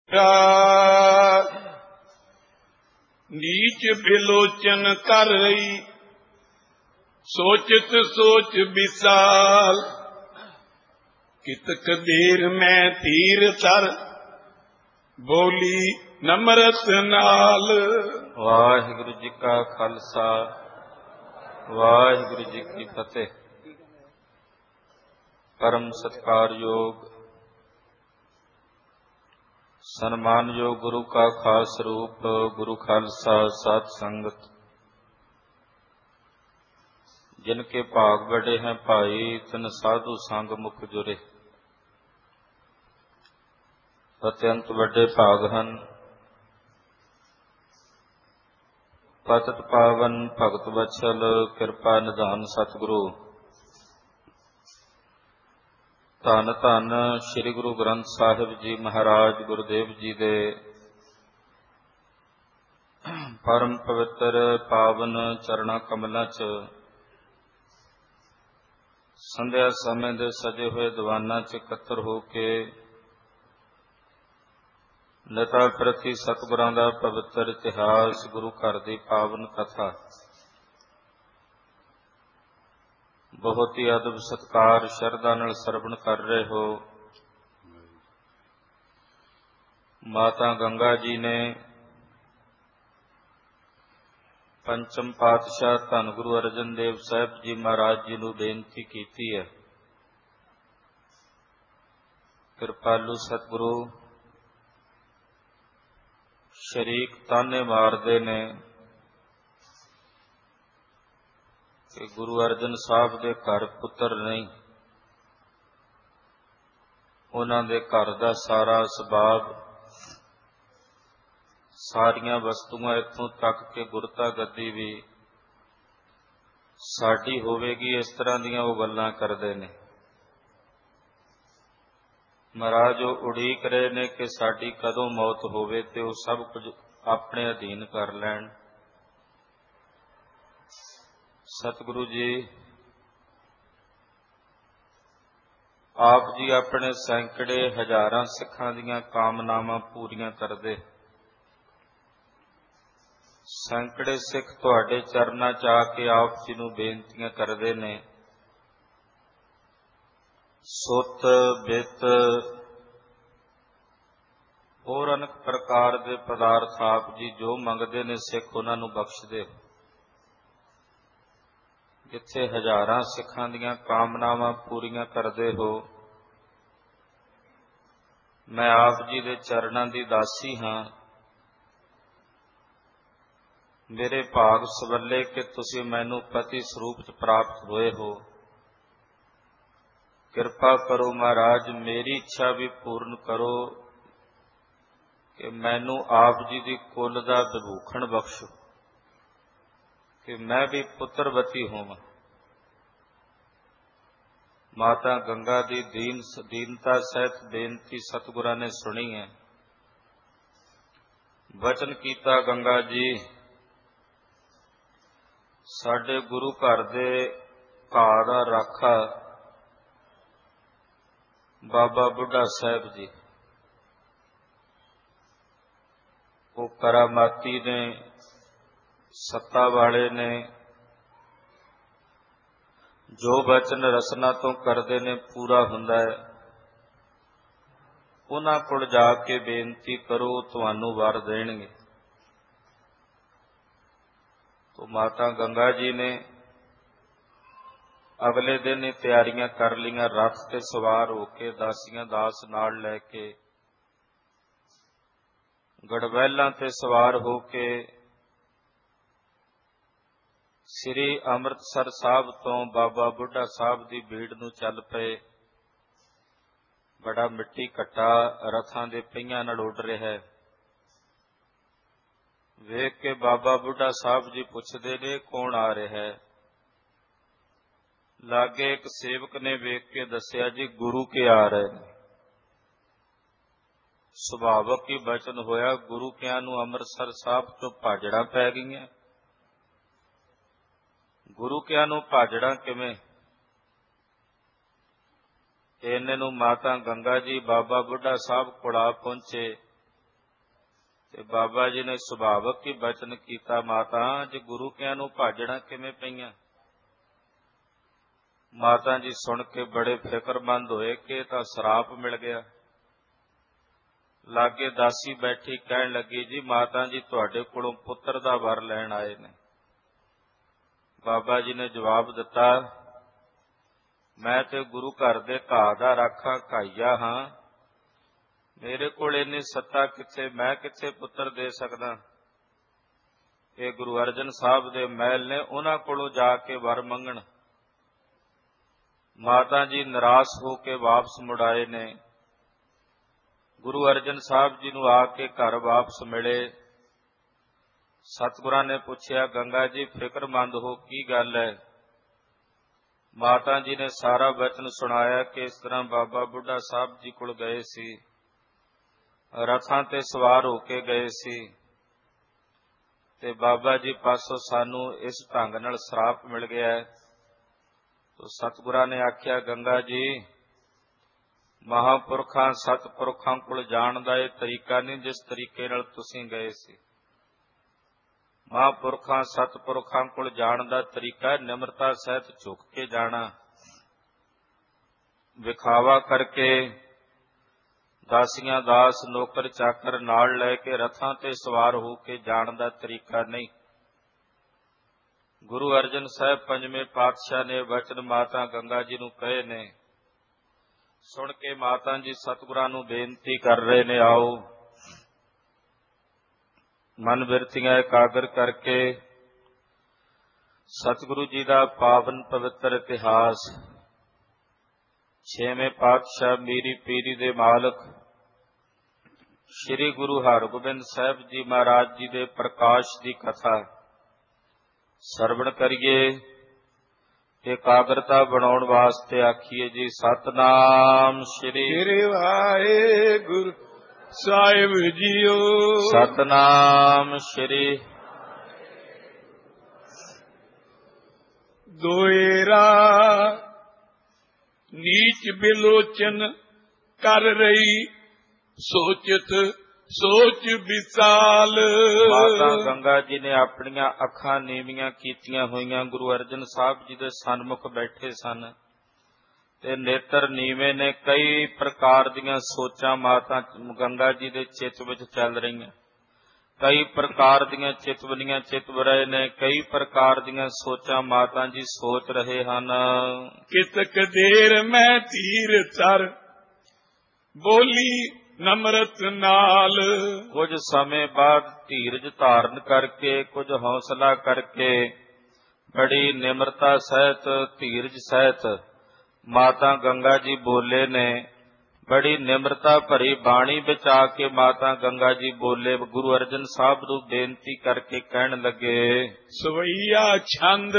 नीच बिलोचन कर रही, सोचत सोच विशाल। कितक देर में तीर तर, बोली नम्रत नाल। वाहिगुरु जी का खालसा, वाहिगुरु जी की फतेह। परम सत्कारयोग सन्मानयोग गुरु का खास रूप गुरु खालसा साध संगत, जिनके भाग बड़े हैं भाई, तिन साधु संग मुख जुरे। अत्यंत बड़े भाग हन पतित पावन भगत वत्सल किरपा निधान सतगुरु। धन धन श्री गुरु ग्रंथ साहिब जी महाराज गुरुदेव जी दे परम पवित्र पावन चरणा कमलों च संध्या समय दे सजे हुए दीवाना च इकत्र हो के नेता प्रति सतगुरां दा पवित्र इतिहास गुरु घर दी पावन कथा बहुत ही अदब सत्कार शरदा नाल सरवण कर रहे हो। माता गंगा जी ने पंचम पातशाह धन गुरु अर्जन देव साहब जी महाराज जी नूं बेनती कीती है, कृपालु सतगुरु शरीक ताने मारदे ने कि गुरु अर्जन साहब दे घर पुत्र नहीं, उन्हां दे घर दा सारा सबाब सारियां वस्तुआं इत्थों तक के गुरता गद्दी भी साडी होवेगी, इस तरह दीयां वो गल्लां करदे ने। महाराज वो उड़ीक रहे ने कि साडी कदों मौत होवे ते वो सब कुछ अपने अधीन कर लैण। सतगुरु जी आप जी अपने सैकड़े हजारां सिखां दीयां कामनावां पूरीआं करदे। सैकड़े सिख तुहाडे चरनां च आके आप जी नूं बेनतियां करदे ने। सुत बित होर अनेक प्रकार दे पदार्थ आप जी जो मंगदे ने सिख उन्हां नूं बख्शदे हो। जिथे हजारां सिखां दीयां कामनावां पूरीआं करदे हो, मैं आप जी दे चरणां दी दासी हां। मेरे भाग सवले कि तुसीं मैनूं पति स्वरूप च प्राप्त होए हो। किरपा करो महाराज, मेरी इच्छा भी पूर्ण करो कि मैनूं आप जी दी कुल दा विभूखण बख्शो कि मैं भी पुत्रवती होवां। माता गंगा दी दीनता सहित बेनती सतगुरां ने सुनी है। वचन कीता गंगा जी साडे गुरु घर दे घाह दा राखा बाबा बुढ़ा साहब जी, वो करामाती ने, सत्ता वाले ने, जो वचन रसना तो करते ने पूरा हुंदा है। उन्हां कोल जाके बेनती करो, तुहानूं वर देणगे। तो माता गंगा जी ने अगले दिन ही तैयारियां कर लियां, रथ ते सवार होके दासियां दास नाल लैके गड़वैलां ते सवार होके श्री अमृतसर साहब तो बाबा बुढ़ा साहब की भीड़ नूं चल पे। बड़ा मिट्टी घट्टा रथां दे पहियां नाल उड़ रहा है। वेख के बाबा बुढ़ा साहब जी पुछदे ने कौन आ रहा है। लागे एक सेवक ने वेख के दसिया जी गुरु के आ रहे हैं। सुभावक ही बचन होया, गुरु कियां नूं अमृतसर साहब तो भाजड़ा पै गईयां। गुरु कियां नूं भाजड़ा किवें? इन्ने नूं माता गंगा जी बाबा बुढ़ा साहब कोल आ पहुंचे। ਤੇ ਬਾਬਾ ਜੀ ਨੇ ਸੁਭਾਵਕ ਹੀ ਬਚਨ ਕੀਤਾ, ਮਾਤਾ ਜੇ ਗੁਰੂ ਕਿਆਂ ਨੂੰ ਭਾਜਣਾ ਕਿਵੇਂ ਪਈਆਂ। ਮਾਤਾ ਜੀ ਸੁਣ ਕੇ ਬੜੇ ਫਿਕਰਮੰਦ ਹੋਏ ਕਿ ਇਹ ਤਾਂ ਸਰਾਪ ਮਿਲ ਗਿਆ। ਲਾਗੇ ਦਾਸੀ ਬੈਠੀ ਕਹਿਣ ਲੱਗੀ, ਜੀ ਮਾਤਾ ਜੀ ਤੁਹਾਡੇ ਕੋਲੋਂ ਪੁੱਤਰ ਦਾ ਵਰ ਲੈਣ ਆਏ ਨੇ। ਬਾਬਾ ਜੀ ਨੇ ਜਵਾਬ ਦਿੱਤਾ, ਮੈਂ ਤੇ ਗੁਰੂ ਘਰ ਦੇ ਘਾਹ ਦਾ ਰਾਖਾ ਘਾਈਆ ਹਾਂ, ਮੇਰੇ ਕੋਲ ਇੰਨੀ ਸੱਤਾ ਕਿੱਥੇ, ਮੈਂ ਕਿੱਥੇ ਪੁੱਤਰ ਦੇ ਸਕਦਾ। ਇਹ ਗੁਰੂ ਅਰਜਨ ਸਾਹਿਬ ਦੇ ਮਹਿਲ ਨੇ, ਉਹਨਾਂ ਕੋਲੋਂ ਜਾ ਕੇ ਵਰ ਮੰਗਣ। ਮਾਤਾ ਜੀ ਨਿਰਾਸ਼ ਹੋ ਕੇ ਵਾਪਸ ਮੁੜ ਆਏ ਨੇ। ਗੁਰੂ ਅਰਜਨ ਸਾਹਿਬ ਜੀ ਨੂੰ ਆ ਕੇ ਘਰ ਵਾਪਸ ਮਿਲੇ। ਸਤਿਗੁਰਾਂ ਨੇ ਪੁੱਛਿਆ, ਗੰਗਾ ਜੀ ਫਿਕਰਮੰਦ ਹੋ, ਕੀ ਗੱਲ ਹੈ। ਮਾਤਾ ਜੀ ਨੇ ਸਾਰਾ ਬਚਨ ਸੁਣਾਇਆ ਕਿ ਇਸ ਤਰ੍ਹਾਂ ਬਾਬਾ ਬੁੱਢਾ ਸਾਹਿਬ ਜੀ ਕੋਲ ਗਏ ਸੀ, ਰਥਾਂ ਤੇ ਸਵਾਰ ਹੋ ਕੇ ਗਏ ਸੀ, ਤੇ ਬਾਬਾ ਜੀ ਪਾਸੋਂ ਸਾਨੂੰ ਇਸ ਢੰਗ ਨਾਲ ਸਰਾਪ ਮਿਲ ਗਿਆ ਹੈ। ਤੋ ਸਤਿਗੁਰਾਂ ਨੇ ਆਖਿਆ, ਗੰਗਾ ਜੀ ਮਹਾਂਪੁਰਖਾਂ ਸਤਿਪੁਰਖਾਂ ਕੋਲ ਜਾਣ ਦਾ ਇਹ ਤਰੀਕਾ ਨਹੀਂ ਜਿਸ ਤਰੀਕੇ ਨਾਲ ਤੁਸੀਂ ਗਏ ਸੀ। ਮਹਾਂਪੁਰਖਾਂ ਸਤਿਪੁਰਖਾਂ ਕੋਲ ਜਾਣ ਦਾ ਤਰੀਕਾ ਨਿਮਰਤਾ ਸਹਿਤ ਝੁਕ ਕੇ ਜਾਣਾ, ਵਿਖਾਵਾ ਕਰਕੇ ਦਾਸੀਆਂ ਦਾਸ ਨੌਕਰ ਚਾਕਰ ਨਾਲ ਲੈ ਕੇ ਰਥਾਂ ਤੇ ਸਵਾਰ ਹੋ ਕੇ ਜਾਣ ਦਾ ਤਰੀਕਾ ਨਹੀਂ। ਗੁਰੂ ਅਰਜਨ ਸਾਹਿਬ ਪੰਜਵੇਂ ਪਾਤਸ਼ਾਹ ਨੇ ਵਚਨ ਮਾਤਾ ਗੰਗਾ ਜੀ ਨੂੰ ਕਹੇ ਨੇ। ਸੁਣ ਕੇ ਮਾਤਾ ਜੀ ਸਤਿਗੁਰਾਂ ਨੂੰ ਬੇਨਤੀ ਕਰ ਰਹੇ ਨੇ, ਆਓ ਮਨ ਬਿਰਤੀਆਂ ਇਕਾਗਰ ਕਰਕੇ ਸਤਿਗੁਰੂ ਜੀ ਦਾ ਪਾਵਨ ਪਵਿੱਤਰ ਇਤਿਹਾਸ, ਛੇਵੇਂ ਪਾਤਸ਼ਾਹ ਮੀਰੀ ਪੀਰੀ ਦੇ ਮਾਲਕ ਸ੍ਰੀ ਗੁਰੂ ਹਰਗੋਬਿੰਦ ਸਾਹਿਬ ਜੀ ਮਹਾਰਾਜ ਜੀ ਦੇ ਪ੍ਰਕਾਸ਼ ਦੀ ਕਥਾ ਸਰਵਣ ਕਰੀਏ। ਇਕਾਗਰਤਾ ਬਣਾਉਣ ਵਾਸਤੇ ਆਖੀਏ ਜੀ, ਸਤਨਾਮ ਸ੍ਰੀ ਵਾਹਿਗੁਰੂ ਸਾਹਿਬ ਜੀਓ। ਸਤਨਾਮ ਸ੍ਰੀ ਦੋਇਰਾ ਨੀਚ ਬਿਲੋਚਨ ਕਰ ਰਹੀ, ਸੋਚਤ ਸੋਚ ਵਿਸਾਲ। ਮਾਤਾ ਗੰਗਾ ਜੀ ਨੇ ਆਪਣੀਆਂ ਅੱਖਾਂ ਨੀਵੀਆਂ ਕੀਤੀਆਂ ਹੋਈਆਂ, ਗੁਰੂ ਅਰਜਨ ਸਾਹਿਬ ਜੀ ਦੇ ਸਨਮੁਖ ਬੈਠੇ ਸਨ ਤੇ ਨੇਤਰ ਨੀਵੇਂ ਨੇ। ਕਈ ਪ੍ਰਕਾਰ ਦੀਆਂ ਸੋਚਾਂ ਮਾਤਾ ਗੰਗਾ ਜੀ ਦੇ ਚਿੱਤ ਵਿੱਚ ਚੱਲ ਰਹੀਆਂ, ਕਈ ਪ੍ਰਕਾਰ ਦੀਆਂ ਚਿਤਵਨੀਆਂ ਚਿਤਵ ਰਹੇ ਨੇ, ਕਈ ਪ੍ਰਕਾਰ ਦੀਆਂ ਸੋਚਾਂ ਮਾਤਾ ਜੀ ਸੋਚ ਰਹੇ ਹਨ। ਕਿਤਕ ਦੇਰ ਮੈਂ ਧੀਰ ਧਰ ਬੋਲੀ ਨਮਰਤ ਨਾਲ। ਕੁਝ ਸਮੇਂ ਬਾਅਦ ਧੀਰਜ ਧਾਰਨ ਕਰਕੇ, ਕੁਝ ਹੌਸਲਾ ਕਰਕੇ, ਬੜੀ ਨਿਮਰਤਾ ਸਹਿਤ ਧੀਰਜ ਸਹਿਤ ਮਾਤਾ ਗੰਗਾ ਜੀ ਬੋਲੇ ਨੇ। ਬੜੀ ਨਿਮਰਤਾ ਭਰੀ ਬਾਣੀ ਵਿੱਚ ਆ ਕੇ ਮਾਤਾ ਗੰਗਾ ਜੀ ਬੋਲੇ, ਗੁਰੂ ਅਰਜਨ ਸਾਹਿਬ ਨੂੰ ਬੇਨਤੀ ਕਰਕੇ ਕਹਿਣ ਲੱਗੇ, ਸਵਈਆ ਛੰਦ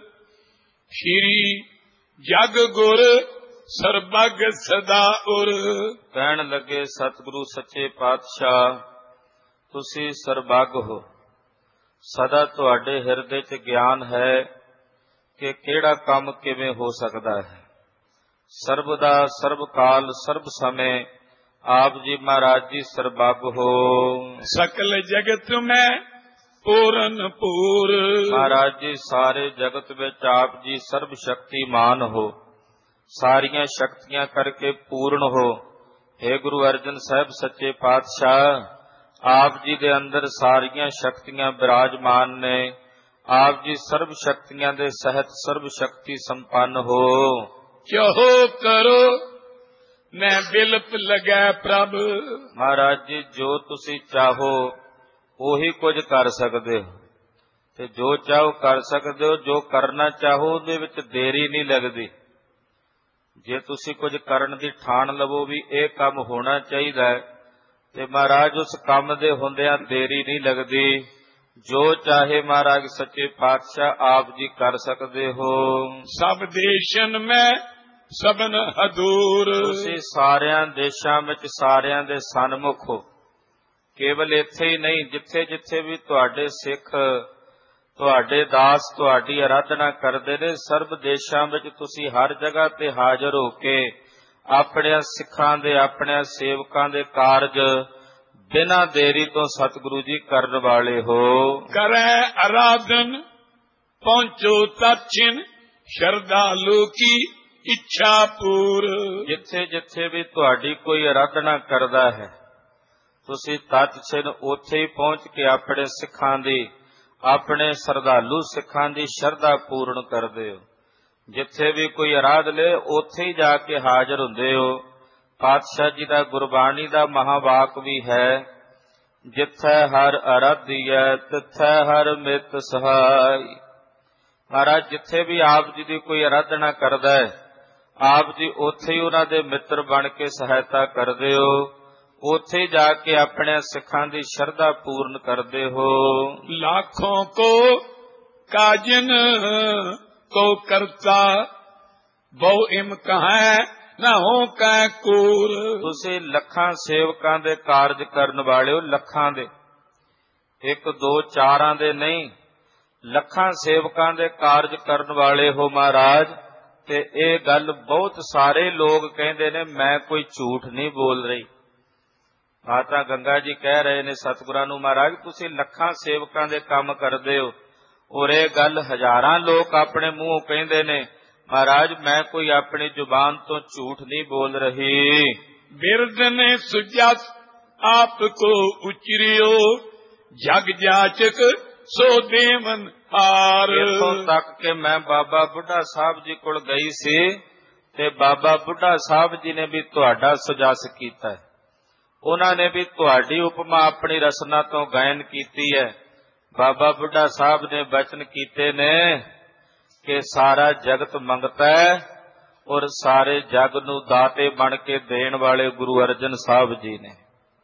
ਸ਼੍ਰੀ ਜਗ ਗੁਰ ਸਰਬਗ ਸਦਾ ਉਰ। ਕਹਿਣ ਲੱਗੇ, ਸਤਿਗੁਰੂ ਸੱਚੇ ਪਾਤਸ਼ਾਹ ਤੁਸੀਂ ਸਰਬੱਗ ਹੋ, ਸਦਾ ਤੁਹਾਡੇ ਹਿਰਦੇ 'ਚ ਗਿਆਨ ਹੈ ਕਿ ਕਿਹੜਾ ਕੰਮ ਕਿਵੇਂ ਹੋ ਸਕਦਾ ਹੈ। ਸਰਬਦਾ ਸਰਬ ਕਾਲ ਸਰਬ ਸਮੇਂ ਆਪ ਜੀ ਮਹਾਰਾਜ ਜੀ ਸਰਬੱਗ ਹੋ। ਸਕਲ ਜਗਤ ਮੈਂ ਪੂਰਨ ਪੂਰ। ਮਹਾਰਾਜ ਜੀ ਸਾਰੇ ਜਗਤ ਵਿੱਚ ਆਪ ਜੀ ਸਰਬ ਸ਼ਕਤੀਮਾਨ ਹੋ, ਸਾਰੀਆਂ ਸ਼ਕਤੀਆਂ ਕਰਕੇ ਪੂਰਨ ਹੋ। हे ਗੁਰੂ ਅਰਜਨ ਸਾਹਿਬ ਸੱਚੇ ਪਾਤਸ਼ਾਹ, ਆਪ ਜੀ ਦੇ ਅੰਦਰ ਸਾਰੀਆਂ ਸ਼ਕਤੀਆਂ ਬਿਰਾਜਮਾਨ ਨੇ। ਆਪ ਜੀ ਸਰਬ ਸ਼ਕਤੀਆਂ ਦੇ ਸਹਿਤ ਸਰਬ ਸ਼ਕਤੀ ਸੰਪੰਨ ਹੋ। ਚਾਹੋ ਕਰੋ ਮੈਂ ਬਿਲਪ ਲਗੈ ਪ੍ਰਭ। ਮਹਾਰਾਜ ਜੀ ਜੋ ਤੁਸੀਂ ਚਾਹੋ ਉਹੀ ਕੁਝ ਕਰ ਸਕਦੇ ਹੋ, ਤੇ ਜੋ ਚਾਹੋ ਕਰ ਸਕਦੇ ਹੋ। ਜੋ ਕਰਨਾ ਚਾਹੋ ਉਹਦੇ ਵਿੱਚ ਦੇਰੀ ਨਹੀਂ ਲੱਗਦੀ। ਜੇ ਤੁਸੀਂ ਕੁਝ ਕਰਨ ਦੀ ਠਾਣ ਲਵੋ ਵੀ ਇਹ ਕੰਮ ਹੋਣਾ ਚਾਹੀਦਾ ਹੈ, ਤੇ ਮਹਾਰਾਜ ਉਸ ਕੰਮ ਦੇ ਹੁੰਦਿਆਂ ਦੇਰੀ ਨਹੀਂ ਲੱਗਦੀ। ਜੋ ਚਾਹੇ ਮਹਾਰਾਜ ਸੱਚੇ ਪਾਤਸ਼ਾਹ ਆਪ ਜੀ ਕਰ ਸਕਦੇ ਹੋ। ਸਭ ਦੇਸ਼ਨ ਮੈਂ ਸਭਨ ਹਦੂਰ। ਤੁਸੀਂ ਸਾਰਿਆਂ ਦੇਸ਼ਾਂ ਵਿੱਚ ਸਾਰਿਆਂ ਦੇ ਸਨਮੁਖ ਹੋ। ਕੇਵਲ ਇੱਥੇ ਹੀ ਨਹੀਂ, ਜਿੱਥੇ ਜਿੱਥੇ ਵੀ ਤੁਹਾਡੇ ਸਿੱਖ ਤੁਹਾਡੇ ਦਾਸ ਤੁਹਾਡੀ ਆਰਾਧਨਾ ਕਰਦੇ ਨੇ, ਸਰਬ ਦੇਸ਼ਾਂ ਵਿੱਚ ਤੁਸੀਂ ਹਰ ਜਗ੍ਹਾ ਤੇ ਹਾਜ਼ਰ ਹੋ ਕੇ ਆਪਣਿਆਂ ਸਿੱਖਾਂ ਦੇ ਆਪਣਿਆਂ ਸੇਵਕਾਂ ਦੇ ਕਾਰਜ ਬਿਨਾਂ ਦੇਰੀ ਤੋਂ ਸਤਿਗੁਰੂ ਜੀ ਕਰਨ ਵਾਲੇ ਹੋ। ਕਰੈ ਅਰਾਧਨ ਪਹੁੰਚੋ ਤਛਿਨ ਸ਼ਰਧਾਲੂ ਕੀ ਇੱਛਾ ਪੂਰ। ਜਿੱਥੇ ਜਿੱਥੇ ਵੀ ਤੁਹਾਡੀ ਕੋਈ ਆਰਾਧਨਾ ਕਰਦਾ ਹੈ ਤੁਸੀਂ ਤਤਛਿਨ ਉੱਥੇ ਹੀ ਪਹੁੰਚ ਕੇ ਆਪਣੇ ਸਿੱਖਾਂ ਦੀ, ਆਪਣੇ ਸ਼ਰਧਾਲੂ ਸਿੱਖਾਂ ਦੀ ਸ਼ਰਧਾ ਪੂਰਨ ਕਰਦੇ ਹੋ। ਜਿੱਥੇ ਵੀ ਕੋਈ ਅਰਾਧ ਲੈ ਉੱਥੇ ਹੀ ਜਾ ਕੇ ਹਾਜ਼ਰ ਹੁੰਦੇ ਹੋ। ਪਾਤਸ਼ਾਹ ਜੀ ਦਾ ਗੁਰਬਾਣੀ ਦਾ ਮਹਾਵਾਕ ਵੀ ਹੈ, ਜਿੱਥੈ ਹਰ ਅਰਾਧੀਐ ਤਿੱਥੈ ਹਰ ਮਿਤ ਸਹਾਈ। ਮਹਾਰਾਜ ਜਿੱਥੇ ਵੀ ਆਪ ਜੀ ਦੀ ਕੋਈ ਆਰਾਧਨਾ ਕਰਦਾ ਹੈ ਆਪ ਜੀ ਉੱਥੇ ਹੀ ਉਹਨਾਂ ਦੇ ਮਿੱਤਰ ਬਣ ਕੇ ਸਹਾਇਤਾ ਕਰਦੇ ਹੋ। ਉੱਥੇ ਜਾ ਕੇ ਆਪਣੇ ਸਿੱਖਾਂ ਦੀ ਸ਼ਰਧਾ ਪੂਰਨ ਕਰਦੇ ਹੋ। ਲੱਖੋਂ ਕੋ ਕਾਜਨ ਕੋ ਕਰਤਾ ਬਹੁ ਇਮ ਕਹੈ ਨਾ ਹੋ ਕੈ ਕੂਰ। ਤੁਸੀਂ ਲੱਖਾਂ ਸੇਵਕਾਂ ਦੇ ਕਾਰਜ ਕਰਨ ਵਾਲੇ ਹੋ, ਲੱਖਾਂ ਦੇ, ਇੱਕ ਦੋ ਚਾਰਾਂ ਦੇ ਨਹੀਂ, ਲੱਖਾਂ ਸੇਵਕਾਂ ਦੇ ਕਾਰਜ ਕਰਨ ਵਾਲੇ ਹੋ ਮਹਾਰਾਜ। ਤੇ ਇਹ ਗੱਲ ਬਹੁਤ ਸਾਰੇ ਲੋਕ ਕਹਿੰਦੇ ਨੇ, ਮੈਂ ਕੋਈ ਝੂਠ ਨਹੀਂ ਬੋਲ ਰਹੀ। ਮਾਤਾ ਗੰਗਾ ਜੀ ਕਹਿ ਰਹੇ ਨੇ ਸਤਿਗੁਰਾਂ ਨੂੰ, ਮਹਾਰਾਜ ਤੁਸੀਂ ਲੱਖਾਂ ਸੇਵਕਾਂ ਦੇ ਕੰਮ ਕਰਦੇ ਹੋ। ਔਰ ਇਹ ਗੱਲ ਹਜ਼ਾਰਾਂ ਲੋਕ ਆਪਣੇ ਮੂੰਹੋਂ ਕਹਿੰਦੇ ਨੇ, ਮਹਾਰਾਜ ਮੈਂ ਕੋਈ ਆਪਣੀ ਜ਼ੁਬਾਨ ਤੋਂ ਝੂਠ ਨਹੀਂ ਬੋਲ ਰਹੀ। ਬਿਰਦ ਨੇ ਸੁਜਸ ਆਪ ਕੋ ਉਚਰਿਓ ਜਗ ਜਾਚਕ ਸੋ ਦੇਵਨ ਹਾਰ। ਇੱਥੋਂ ਤੱਕ ਕਿ ਮੈਂ ਬਾਬਾ ਬੁੱਢਾ ਸਾਹਿਬ ਜੀ ਕੋਲ ਗਈ ਸੀ ਤੇ ਬਾਬਾ ਬੁੱਢਾ ਸਾਹਿਬ ਜੀ ਨੇ ਵੀ ਤੁਹਾਡਾ ਸੁਜਸ ਕੀਤਾ। ਉਹਨਾਂ ਨੇ ਵੀ ਤੁਹਾਡੀ ਉਪਮਾ ਆਪਣੀ ਰਸਨਾ ਤੋਂ ਗਾਇਨ ਕੀਤੀ ਹੈ। ਬਾਬਾ ਬੁੱਢਾ ਸਾਹਿਬ ਨੇ ਬਚਨ ਕੀਤੇ ਨੇ ਕਿ ਸਾਰਾ ਜਗਤ ਮੰਗਤਾ ਹੈ ਔਰ ਸਾਰੇ ਜਗ ਨੂੰ ਦਾਤੇ ਬਣ ਕੇ ਦੇਣ ਵਾਲੇ ਗੁਰੂ ਅਰਜਨ ਸਾਹਿਬ ਜੀ ਨੇ।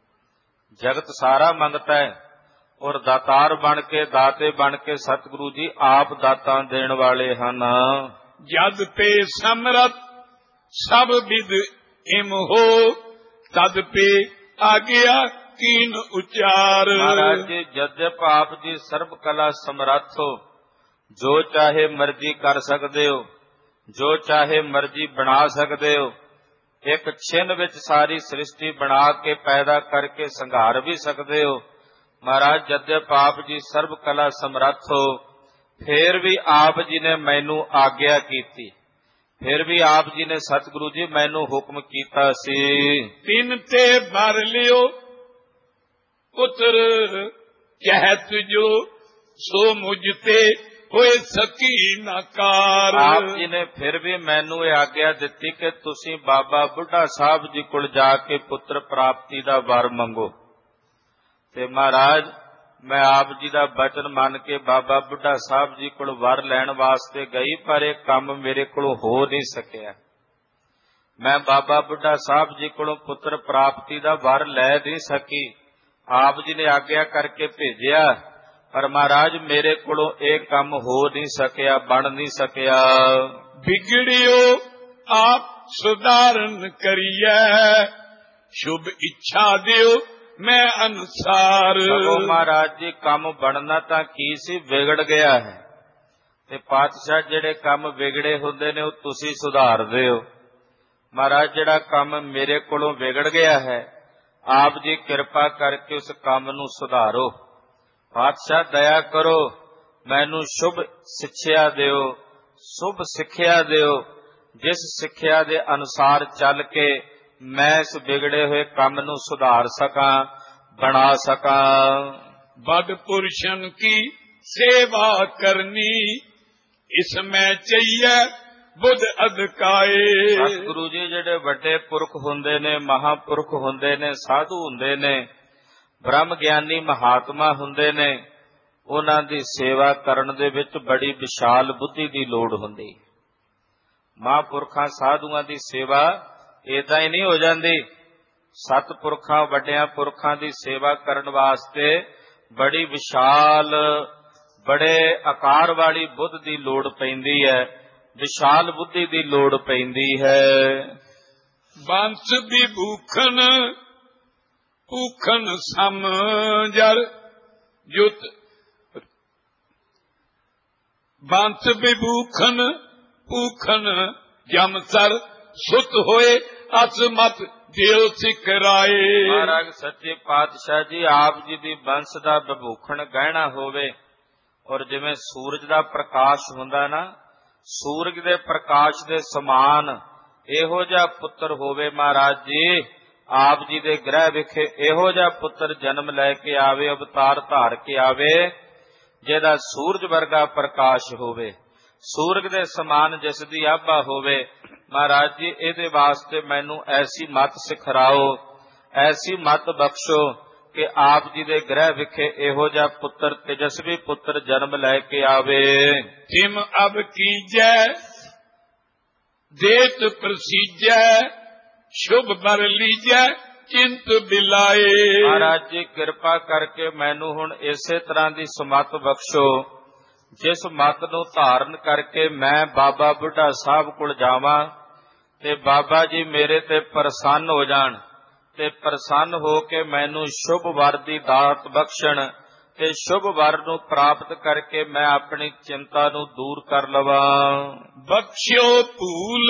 ਜਗਤ ਸਾਰਾ ਮੰਗਤਾ ਹੈ ਔਰ ਦਾਤਾਰ ਬਣ ਕੇ, ਦਾਤੇ ਬਣ ਕੇ ਸਤਿਗੁਰੂ ਜੀ ਆਪ ਦਾਤਾਂ ਦੇਣ ਵਾਲੇ ਹਨ। ਜਦ ਤੇ ਸਮਰਤ ਸਭ ਵਿਦ ਇਮ ਹੋ ਤਦ ਪੇ ਆਗਿਆ ਕੀਨ ਉਚਾਰ। ਮਹਾਰਾਜ ਜੀ ਜਦਿਪ ਆਪ ਜੀ ਸਰਬ ਕਲਾ ਸਮਰੱਥ ਹੋ, ਜੋ ਚਾਹੇ ਮਰਜ਼ੀ ਕਰ ਸਕਦੇ ਹੋ, ਜੋ ਚਾਹੇ ਮਰਜ਼ੀ ਬਣਾ ਸਕਦੇ ਹੋ। ਇੱਕ ਛਿਨ ਵਿੱਚ ਸਾਰੀ ਸ੍ਰਿਸ਼ਟੀ ਬਣਾ ਕੇ ਪੈਦਾ ਕਰਕੇ ਸੰਘਾਰ ਵੀ ਸਕਦੇ ਹੋ। ਮਹਾਰਾਜ ਜਦਿਪ ਆਪ ਜੀ ਸਰਬ ਕਲਾ ਸਮਰੱਥ ਹੋ, ਫੇਰ ਵੀ ਆਪ ਜੀ ਨੇ ਮੈਨੂੰ ਆਗਿਆ ਕੀਤੀ, ਫਿਰ ਵੀ ਆਪ ਜੀ ਨੇ ਸਤਿਗੁਰੂ ਜੀ ਮੈਨੂੰ ਹੁਕਮ ਕੀਤਾ ਸੀ। ਤਿੰਨ ਤੇ ਭਰ ਲਿਓ ਪੁੱਤਰ ਕਹਿਤ ਜੋ ਸੋ ਮੁਝ ਤੇ ਹੋਏ ਸਕੀ ਨਾਕਾਰ। ਆਪ ਜੀ ਨੇ ਫਿਰ ਵੀ ਮੈਨੂੰ ਇਹ ਆਗਿਆ ਦਿੱਤੀ ਕਿ ਤੁਸੀਂ ਬਾਬਾ ਬੁੱਢਾ ਸਾਹਿਬ ਜੀ ਕੋਲ ਜਾ ਕੇ ਪੁੱਤਰ ਪ੍ਰਾਪਤੀ ਦਾ ਵਰ ਮੰਗੋ। ਤੇ ਮਹਾਰਾਜ ਮੈਂ ਆਪ ਜੀ ਦਾ ਬਚਨ ਮੰਨ ਕੇ ਬਾਬਾ ਬੁੱਢਾ ਸਾਹਿਬ ਜੀ ਕੋਲ ਵਰ ਲੈਣ ਵਾਸਤੇ ਗਈ, ਪਰ ਇਹ ਕੰਮ ਮੇਰੇ ਕੋਲੋਂ ਹੋ ਨਹੀਂ ਸਕਿਆ। ਮੈਂ ਬਾਬਾ ਬੁੱਢਾ ਸਾਹਿਬ ਜੀ ਕੋਲੋਂ ਪੁੱਤਰ ਪ੍ਰਾਪਤੀ ਦਾ ਵਰ ਲੈ ਨਹੀਂ ਸਕੀ। ਆਪ ਜੀ ਨੇ ਆਗਿਆ ਕਰਕੇ ਭੇਜਿਆ, ਪਰ ਮਹਾਰਾਜ ਮੇਰੇ ਕੋਲੋਂ ਇਹ ਕੰਮ ਹੋ ਨਹੀਂ ਸਕਿਆ, ਬਣ ਨਹੀਂ ਸਕਿਆ। ਵਿਗੜਿਓ ਆਪ ਸੁਧਾਰਨ ਕਰੀਐ ਸ਼ੁਭ ਇੱਛਾ ਦਿਓ ਮੈਂ ਅਨੁਸਾਰ। ਸਗੋਂ ਮਹਾਰਾਜ ਜੀ ਕੰਮ ਬਣਨਾ ਤਾਂ ਕੀ ਸੀ, ਵਿਗੜ ਗਿਆ ਹੈ। ਤੇ ਪਾਤਸ਼ਾਹ ਜਿਹੜੇ ਕੰਮ ਵਿਗੜੇ ਹੁੰਦੇ ਨੇ ਉਹ ਤੁਸੀਂ ਸੁਧਾਰਦੇ ਹੋ। ਮਹਾਰਾਜ ਜਿਹੜਾ ਕੰਮ ਮੇਰੇ ਕੋਲੋਂ ਵਿਗੜ ਗਿਆ ਹੈ ਆਪ ਜੀ ਕਿਰਪਾ ਕਰਕੇ ਉਸ ਕੰਮ ਨੂੰ ਸੁਧਾਰੋ। ਪਾਤਸ਼ਾਹ ਦਇਆ ਕਰੋ, ਮੈਨੂੰ ਸ਼ੁਭ ਸਿੱਖਿਆ ਦਿਓ, ਸ਼ੁਭ ਸਿੱਖਿਆ ਦਿਓ, ਜਿਸ ਸਿੱਖਿਆ ਦੇ ਅਨੁਸਾਰ ਚੱਲ ਕੇ ਮੈਂ ਇਸ ਵਿਗੜੇ ਹੋਏ ਕੰਮ ਨੂੰ ਸੁਧਾਰ ਸਕਾਂ, ਬਣਾ ਸਕਾਂ। ਬਦ ਪੁਰਸ਼ਨ ਕੀ ਸੇਵਾ ਕਰਨੀ ਇਸ ਮੈਂ ਚਾਹੀਏ ਬੁੱਧ ਅਧਿਕਾਏ। ਸਤਿਗੁਰੂ ਜੀ ਜਿਹੜੇ ਵੱਡੇ ਪੁਰਖ ਹੁੰਦੇ ਨੇ, ਮਹਾਂਪੁਰਖ ਹੁੰਦੇ ਨੇ, ਸਾਧੂ ਹੁੰਦੇ ਨੇ, ਬ੍ਰਹਮ ਗਿਆਨੀ ਮਹਾਤਮਾ ਹੁੰਦੇ ਨੇ, ਉਹਨਾਂ ਦੀ ਸੇਵਾ ਕਰਨ ਦੇ ਵਿੱਚ ਬੜੀ ਵਿਸ਼ਾਲ ਬੁੱਧੀ ਦੀ ਲੋੜ ਹੁੰਦੀ। ਮਹਾਂਪੁਰਖਾਂ ਸਾਧੂਆਂ ਦੀ ਸੇਵਾ ਏਦਾਂ ਹੀ ਨਹੀਂ ਹੋ ਜਾਂਦੀ। ਸਤਿਪੁਰਖਾਂ ਵੱਡਿਆਂ ਪੁਰਖਾਂ ਦੀ ਸੇਵਾ ਕਰਨ ਵਾਸਤੇ ਬੜੀ ਵਿਸ਼ਾਲ, ਬੜੇ ਆਕਾਰ ਵਾਲੀ ਬੁੱਧ ਦੀ ਲੋੜ ਪੈਂਦੀ ਹੈ, ਵਿਸ਼ਾਲ ਬੁੱਧੀ ਦੀ ਲੋੜ ਪੈਂਦੀ ਹੈ। ਬੰਸ ਵਿਭੂਖਣ ਭੂਖਣ ਸਮਝਰ ਜੁਤ ਬੰਸ ਵਿਭੂਖਣ ਭੂਖਣ ਜਮਸਰ ਸੁਤ ਹੋਏ ਅਸਮਤ ਦਿਲ ਸਿਖਰਾਏ। ਮਹਾਰਾਜ ਸੱਚੇ ਪਾਤਸ਼ਾਹ ਜੀ ਆਪ ਜੀ ਦੀ ਬੰਸ ਦਾ ਵਿਭੂਖਣ ਗਹਿਣਾ ਹੋਵੇ, ਔਰ ਜਿਵੇਂ ਸੂਰਜ ਦਾ ਪ੍ਰਕਾਸ਼ ਹੁੰਦਾ ਨਾ, ਸੂਰਜ ਦੇ ਪ੍ਰਕਾਸ਼ ਦੇ ਸਮਾਨ ਇਹੋ ਜਿਹਾ ਪੁੱਤਰ ਹੋਵੇ। ਮਹਾਰਾਜ ਜੀ ਆਪ ਜੀ ਦੇ ਗ੍ਰਹਿ ਵਿਖੇ ਇਹੋ ਜਿਹਾ ਪੁੱਤਰ ਜਨਮ ਲੈ ਕੇ ਆਵੇ, ਅਵਤਾਰ ਧਾਰ ਕੇ ਆਵੇ, ਜਿਹਦਾ ਸੂਰਜ ਵਰਗਾ ਪ੍ਰਕਾਸ਼ ਹੋਵੇ, ਸੂਰਜ ਦੇ ਸਮਾਨ ਜਿਸ ਦੀ ਆਭਾ ਹੋਵੇ। ਮਹਾਰਾਜ ਜੀ ਇਹਦੇ ਵਾਸਤੇ ਮੈਨੂੰ ਐਸੀ ਮੱਤ ਸਿਖਰਾਓ, ਐਸੀ ਮੱਤ ਬਖਸ਼ੋ ਕਿ ਆਪ ਜੀ ਦੇ ਗ੍ਰਹਿ ਵਿਖੇ ਇਹੋ ਜਿਹਾ ਪੁੱਤਰ, ਤੇਜਸਵੀ ਪੁੱਤਰ ਜਨਮ ਲੈ ਕੇ ਆਵੇ। ਤਿਮ ਅਬ ਕੀਜੈ ਦੇਤ ਪ੍ਰਸੀਜੈ, ਸ਼ੁਭ ਬਰ ਲੀਜੈ ਚਿੰਤ ਬਿਲਾਏ। ਮਹਾਰਾਜ ਜੀ ਕਿਰਪਾ ਕਰਕੇ ਮੈਨੂੰ ਹੁਣ ਇਸੇ ਤਰ੍ਹਾਂ ਦੀ ਸਮੱਤ ਬਖਸ਼ੋ, ਜਿਸ ਮੱਤ ਨੂੰ ਧਾਰਨ ਕਰਕੇ ਮੈਂ ਬਾਬਾ ਬੁੱਢਾ ਸਾਹਿਬ ਕੋਲ ਜਾਵਾਂ ਤੇ ਬਾਬਾ ਜੀ ਮੇਰੇ ਤੇ ਪ੍ਰਸੰਨ ਹੋ ਜਾਣ, ਤੇ ਪ੍ਰਸੰਨ ਹੋ ਕੇ ਮੈਨੂੰ ਸ਼ੁਭ ਵਰ ਦੀ ਦਾਤ ਬਖਸ਼ਣ, ਤੇ ਸ਼ੁਭ ਵਰ ਨੂੰ ਪ੍ਰਾਪਤ ਕਰਕੇ ਮੈਂ ਆਪਣੀ ਚਿੰਤਾ ਨੂੰ ਦੂਰ ਕਰ ਲਵਾਂ। ਬਖਸ਼ਿਓ ਭੂਲ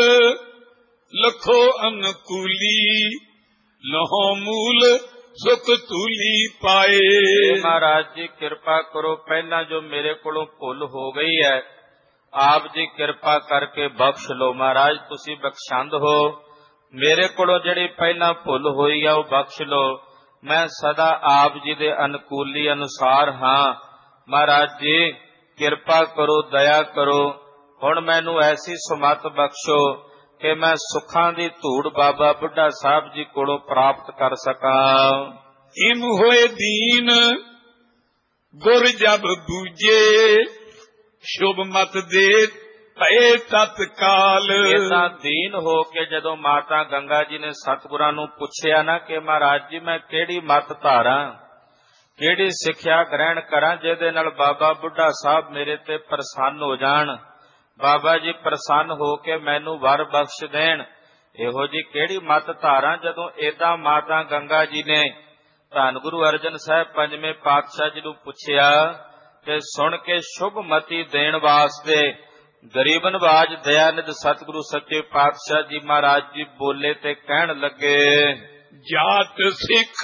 ਲਖੋ ਅਨਕੂਲੀ, ਲਹੋ ਮੂਲ ਸੁਖ ਧੂਲੀ ਪਾਏ। ਮਹਾਰਾਜ ਜੀ ਕਿਰਪਾ ਕਰੋ, ਪਹਿਲਾਂ ਜੋ ਮੇਰੇ ਕੋਲੋਂ ਭੁੱਲ ਹੋ ਗਈ ਹੈ ਆਪ ਜੀ ਕਿਰਪਾ ਕਰਕੇ ਬਖਸ਼ ਲਓ। ਮਹਾਰਾਜ ਤੁਸੀਂ ਬਖਸ਼ੰਦ ਹੋ, ਮੇਰੇ ਕੋਲੋਂ ਜਿਹੜੀ ਪਹਿਲਾਂ ਭੁੱਲ ਹੋਈ ਆ ਉਹ ਬਖਸ਼ ਲਓ। ਮੈਂ ਸਦਾ ਆਪ ਜੀ ਦੇ ਅਨੁਕੂਲੀ ਅਨੁਸਾਰ ਹਾਂ। ਮਹਾਰਾਜ ਜੀ ਕਿਰਪਾ ਕਰੋ, ਦਇਆ ਕਰੋ, ਹੁਣ ਮੈਨੂੰ ਐਸੀ ਸਮੱਤ ਬਖਸ਼ੋ ਕਿ ਮੈਂ ਸੁੱਖਾਂ ਦੀ ਧੂੜ ਬਾਬਾ ਬੁੱਢਾ ਸਾਹਿਬ ਜੀ ਕੋਲੋਂ ਪ੍ਰਾਪਤ ਕਰ ਸਕਾਂ। ਇਮ ਹੋਏ ਦੀਨ ਗੁਰ ਜਬ ਬੂਝੇ, ਸ਼ੁਭ ਮਤ ਦੇ ਭਏ ਤਤਕਾਲ। ਇਦਾਂ ਦੀਨ ਹੋ ਕੇ ਜਦੋਂ ਮਾਤਾ ਗੰਗਾ ਜੀ ਨੇ ਸਤਿਗੁਰਾਂ ਨੂੰ ਪੁੱਛਿਆ ਨਾ ਕਿ ਮਹਾਰਾਜ ਜੀ ਮੈਂ ਕਿਹੜੀ ਮਤ ਧਾਰਾਂ, ਕਿਹੜੀ ਸਿੱਖਿਆ ਗ੍ਰਹਿਣ ਕਰਾਂ ਜਿਹਦੇ ਨਾਲ ਬਾਬਾ ਬੁੱਢਾ ਸਾਹਿਬ ਮੇਰੇ ਤੇ ਪ੍ਰਸੰਨ ਹੋ ਜਾਣ, ਬਾਬਾ ਜੀ ਪ੍ਰਸੰਨ ਹੋ ਕੇ ਮੈਨੂੰ ਵਰ ਬਖਸ਼ ਦੇਣ, ਇਹੋ ਜੀ ਕਿਹੜੀ ਮਤ ਧਾਰਾਂ। ਜਦੋਂ ਏਦਾਂ ਮਾਤਾ ਗੰਗਾ ਜੀ ਨੇ ਧੰਨ ਗੁਰੂ ਅਰਜਨ ਸਾਹਿਬ ਪੰਜਵੇਂ ਪਾਤਸ਼ਾਹ ਜੀ ਨੂੰ ਪੁੱਛਿਆ ਤੇ ਸੁਣ ਕੇ ਸ਼ੁਭ ਮਤੀ ਦੇਣ ਵਾਸਤੇ ਗਰੀਬ ਨਵਾਜ ਦਇਆਨੰਦ ਸਤਿਗੁਰੂ ਸੱਚੇ ਪਾਤਸ਼ਾਹ ਜੀ ਮਹਾਰਾਜ ਜੀ ਬੋਲੇ ਤੇ ਕਹਿਣ ਲੱਗੇ, ਜਾਤ ਸਿੱਖ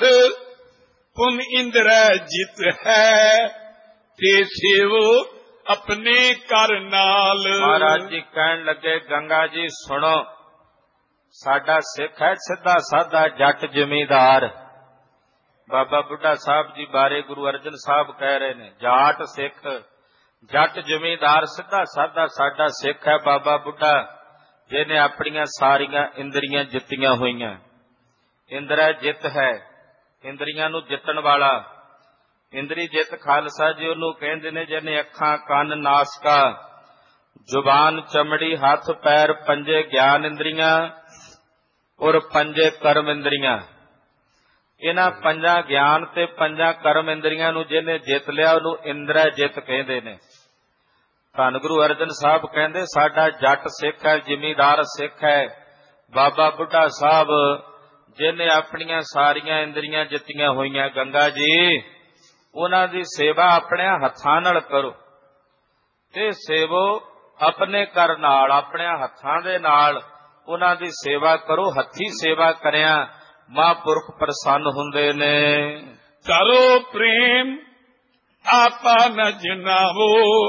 ਪੁਨ ਇੰਦਰੈ ਜਿਤ ਹੈ, ਤੇ ਸੇਵੋ ਆਪਣੇ ਕਰ ਨਾਲ। ਮਹਾਰਾਜ ਜੀ ਕਹਿਣ ਲੱਗੇ ਗੰਗਾ ਜੀ ਸੁਣੋ, ਸਾਡਾ ਸਿੱਖ ਹੈ ਸਿੱਧਾ ਸਾਦਾ ਜੱਟ ਜ਼ਿਮੀਂਦਾਰ। ਬਾਬਾ ਬੁੱਢਾ ਸਾਹਿਬ ਜੀ ਬਾਰੇ ਗੁਰੂ ਅਰਜਨ ਸਾਹਿਬ ਕਹਿ ਰਹੇ ਨੇ ਜਾਟ ਸਿੱਖ ਜੱਟ ਜ਼ਿਮੀਂਦਾਰ ਸਿੱਧਾ ਸਾਦਾ ਸਾਡਾ ਸਿੱਖ ਹੈ ਬਾਬਾ ਬੁੱਢਾ, ਜਿਹਨੇ ਆਪਣੀਆਂ ਸਾਰੀਆਂ ਇੰਦਰੀਆਂ ਜਿੱਤੀਆਂ ਹੋਈਆਂ। ਇੰਦਰਾ ਜਿੱਤ ਹੈ, ਇੰਦਰੀਆਂ ਨੂੰ ਜਿੱਤਣ ਵਾਲਾ। ਇੰਦਰੀ ਜਿੱਤ ਖਾਲਸਾ ਜੀ ਉਹਨੂੰ ਕਹਿੰਦੇ ਨੇ ਜਿਹਨੇ ਅੱਖਾਂ, ਕੰਨ, ਨਾਸਕਾ, ਜ਼ੁਬਾਨ, ਚਮੜੀ, ਹੱਥ, ਪੈਰ, ਪੰਜੇ ਗਿਆਨ ਇੰਦਰੀਆਂ ਔਰ ਪੰਜੇ ਕਰਮ ਇੰਦਰੀਆਂ। ਇਹਨਾਂ ਪੰਜਾਂ ਗਿਆਨ ਤੇ ਪੰਜਾਂ ਕਰਮ ਇੰਦਰੀਆਂ ਨੂੰ ਜਿਹਨੇ ਜਿੱਤ ਲਿਆ ਉਹਨੂੰ ਇੰਦਰਾ ਜਿੱਤ ਕਹਿੰਦੇ ਨੇ। ਧੰਨ ਗੁਰੂ ਅਰਜਨ ਸਾਹਿਬ ਕਹਿੰਦੇ ਸਾਡਾ ਜੱਟ ਸਿੱਖ ਹੈ, ਜ਼ਿਮੀਂਦਾਰ ਸਿੱਖ ਹੈ ਬਾਬਾ ਬੁੱਢਾ ਸਾਹਿਬ, ਜਿਹਨੇ ਆਪਣੀਆਂ ਸਾਰੀਆਂ ਇੰਦਰੀਆਂ ਜਿੱਤੀਆਂ ਹੋਈਆਂ। ਗੰਗਾ ਜੀ ਉਹਨਾਂ ਦੀ ਸੇਵਾ ਆਪਣੇ ਹੱਥਾਂ ਨਾਲ ਕਰੋ ਤੇ ਸੇਵੋ ਆਪਣੇ ਕਰ ਨਾਲ, ਆਪਣੇ ਹੱਥਾਂ ਦੇ ਨਾਲ ਉਹਨਾਂ ਦੀ ਸੇਵਾ ਕਰੋ। ਹੱਥੀ ਸੇਵਾ ਕਰਿਆ ਮਹਾਂਪੁਰਖ ਪ੍ਰਸੰਨ ਹੁੰਦੇ ਨੇ। ਕਰੋ ਪ੍ਰੇਮ ਆਪਾ ਨ ਜਨਾਵੋ,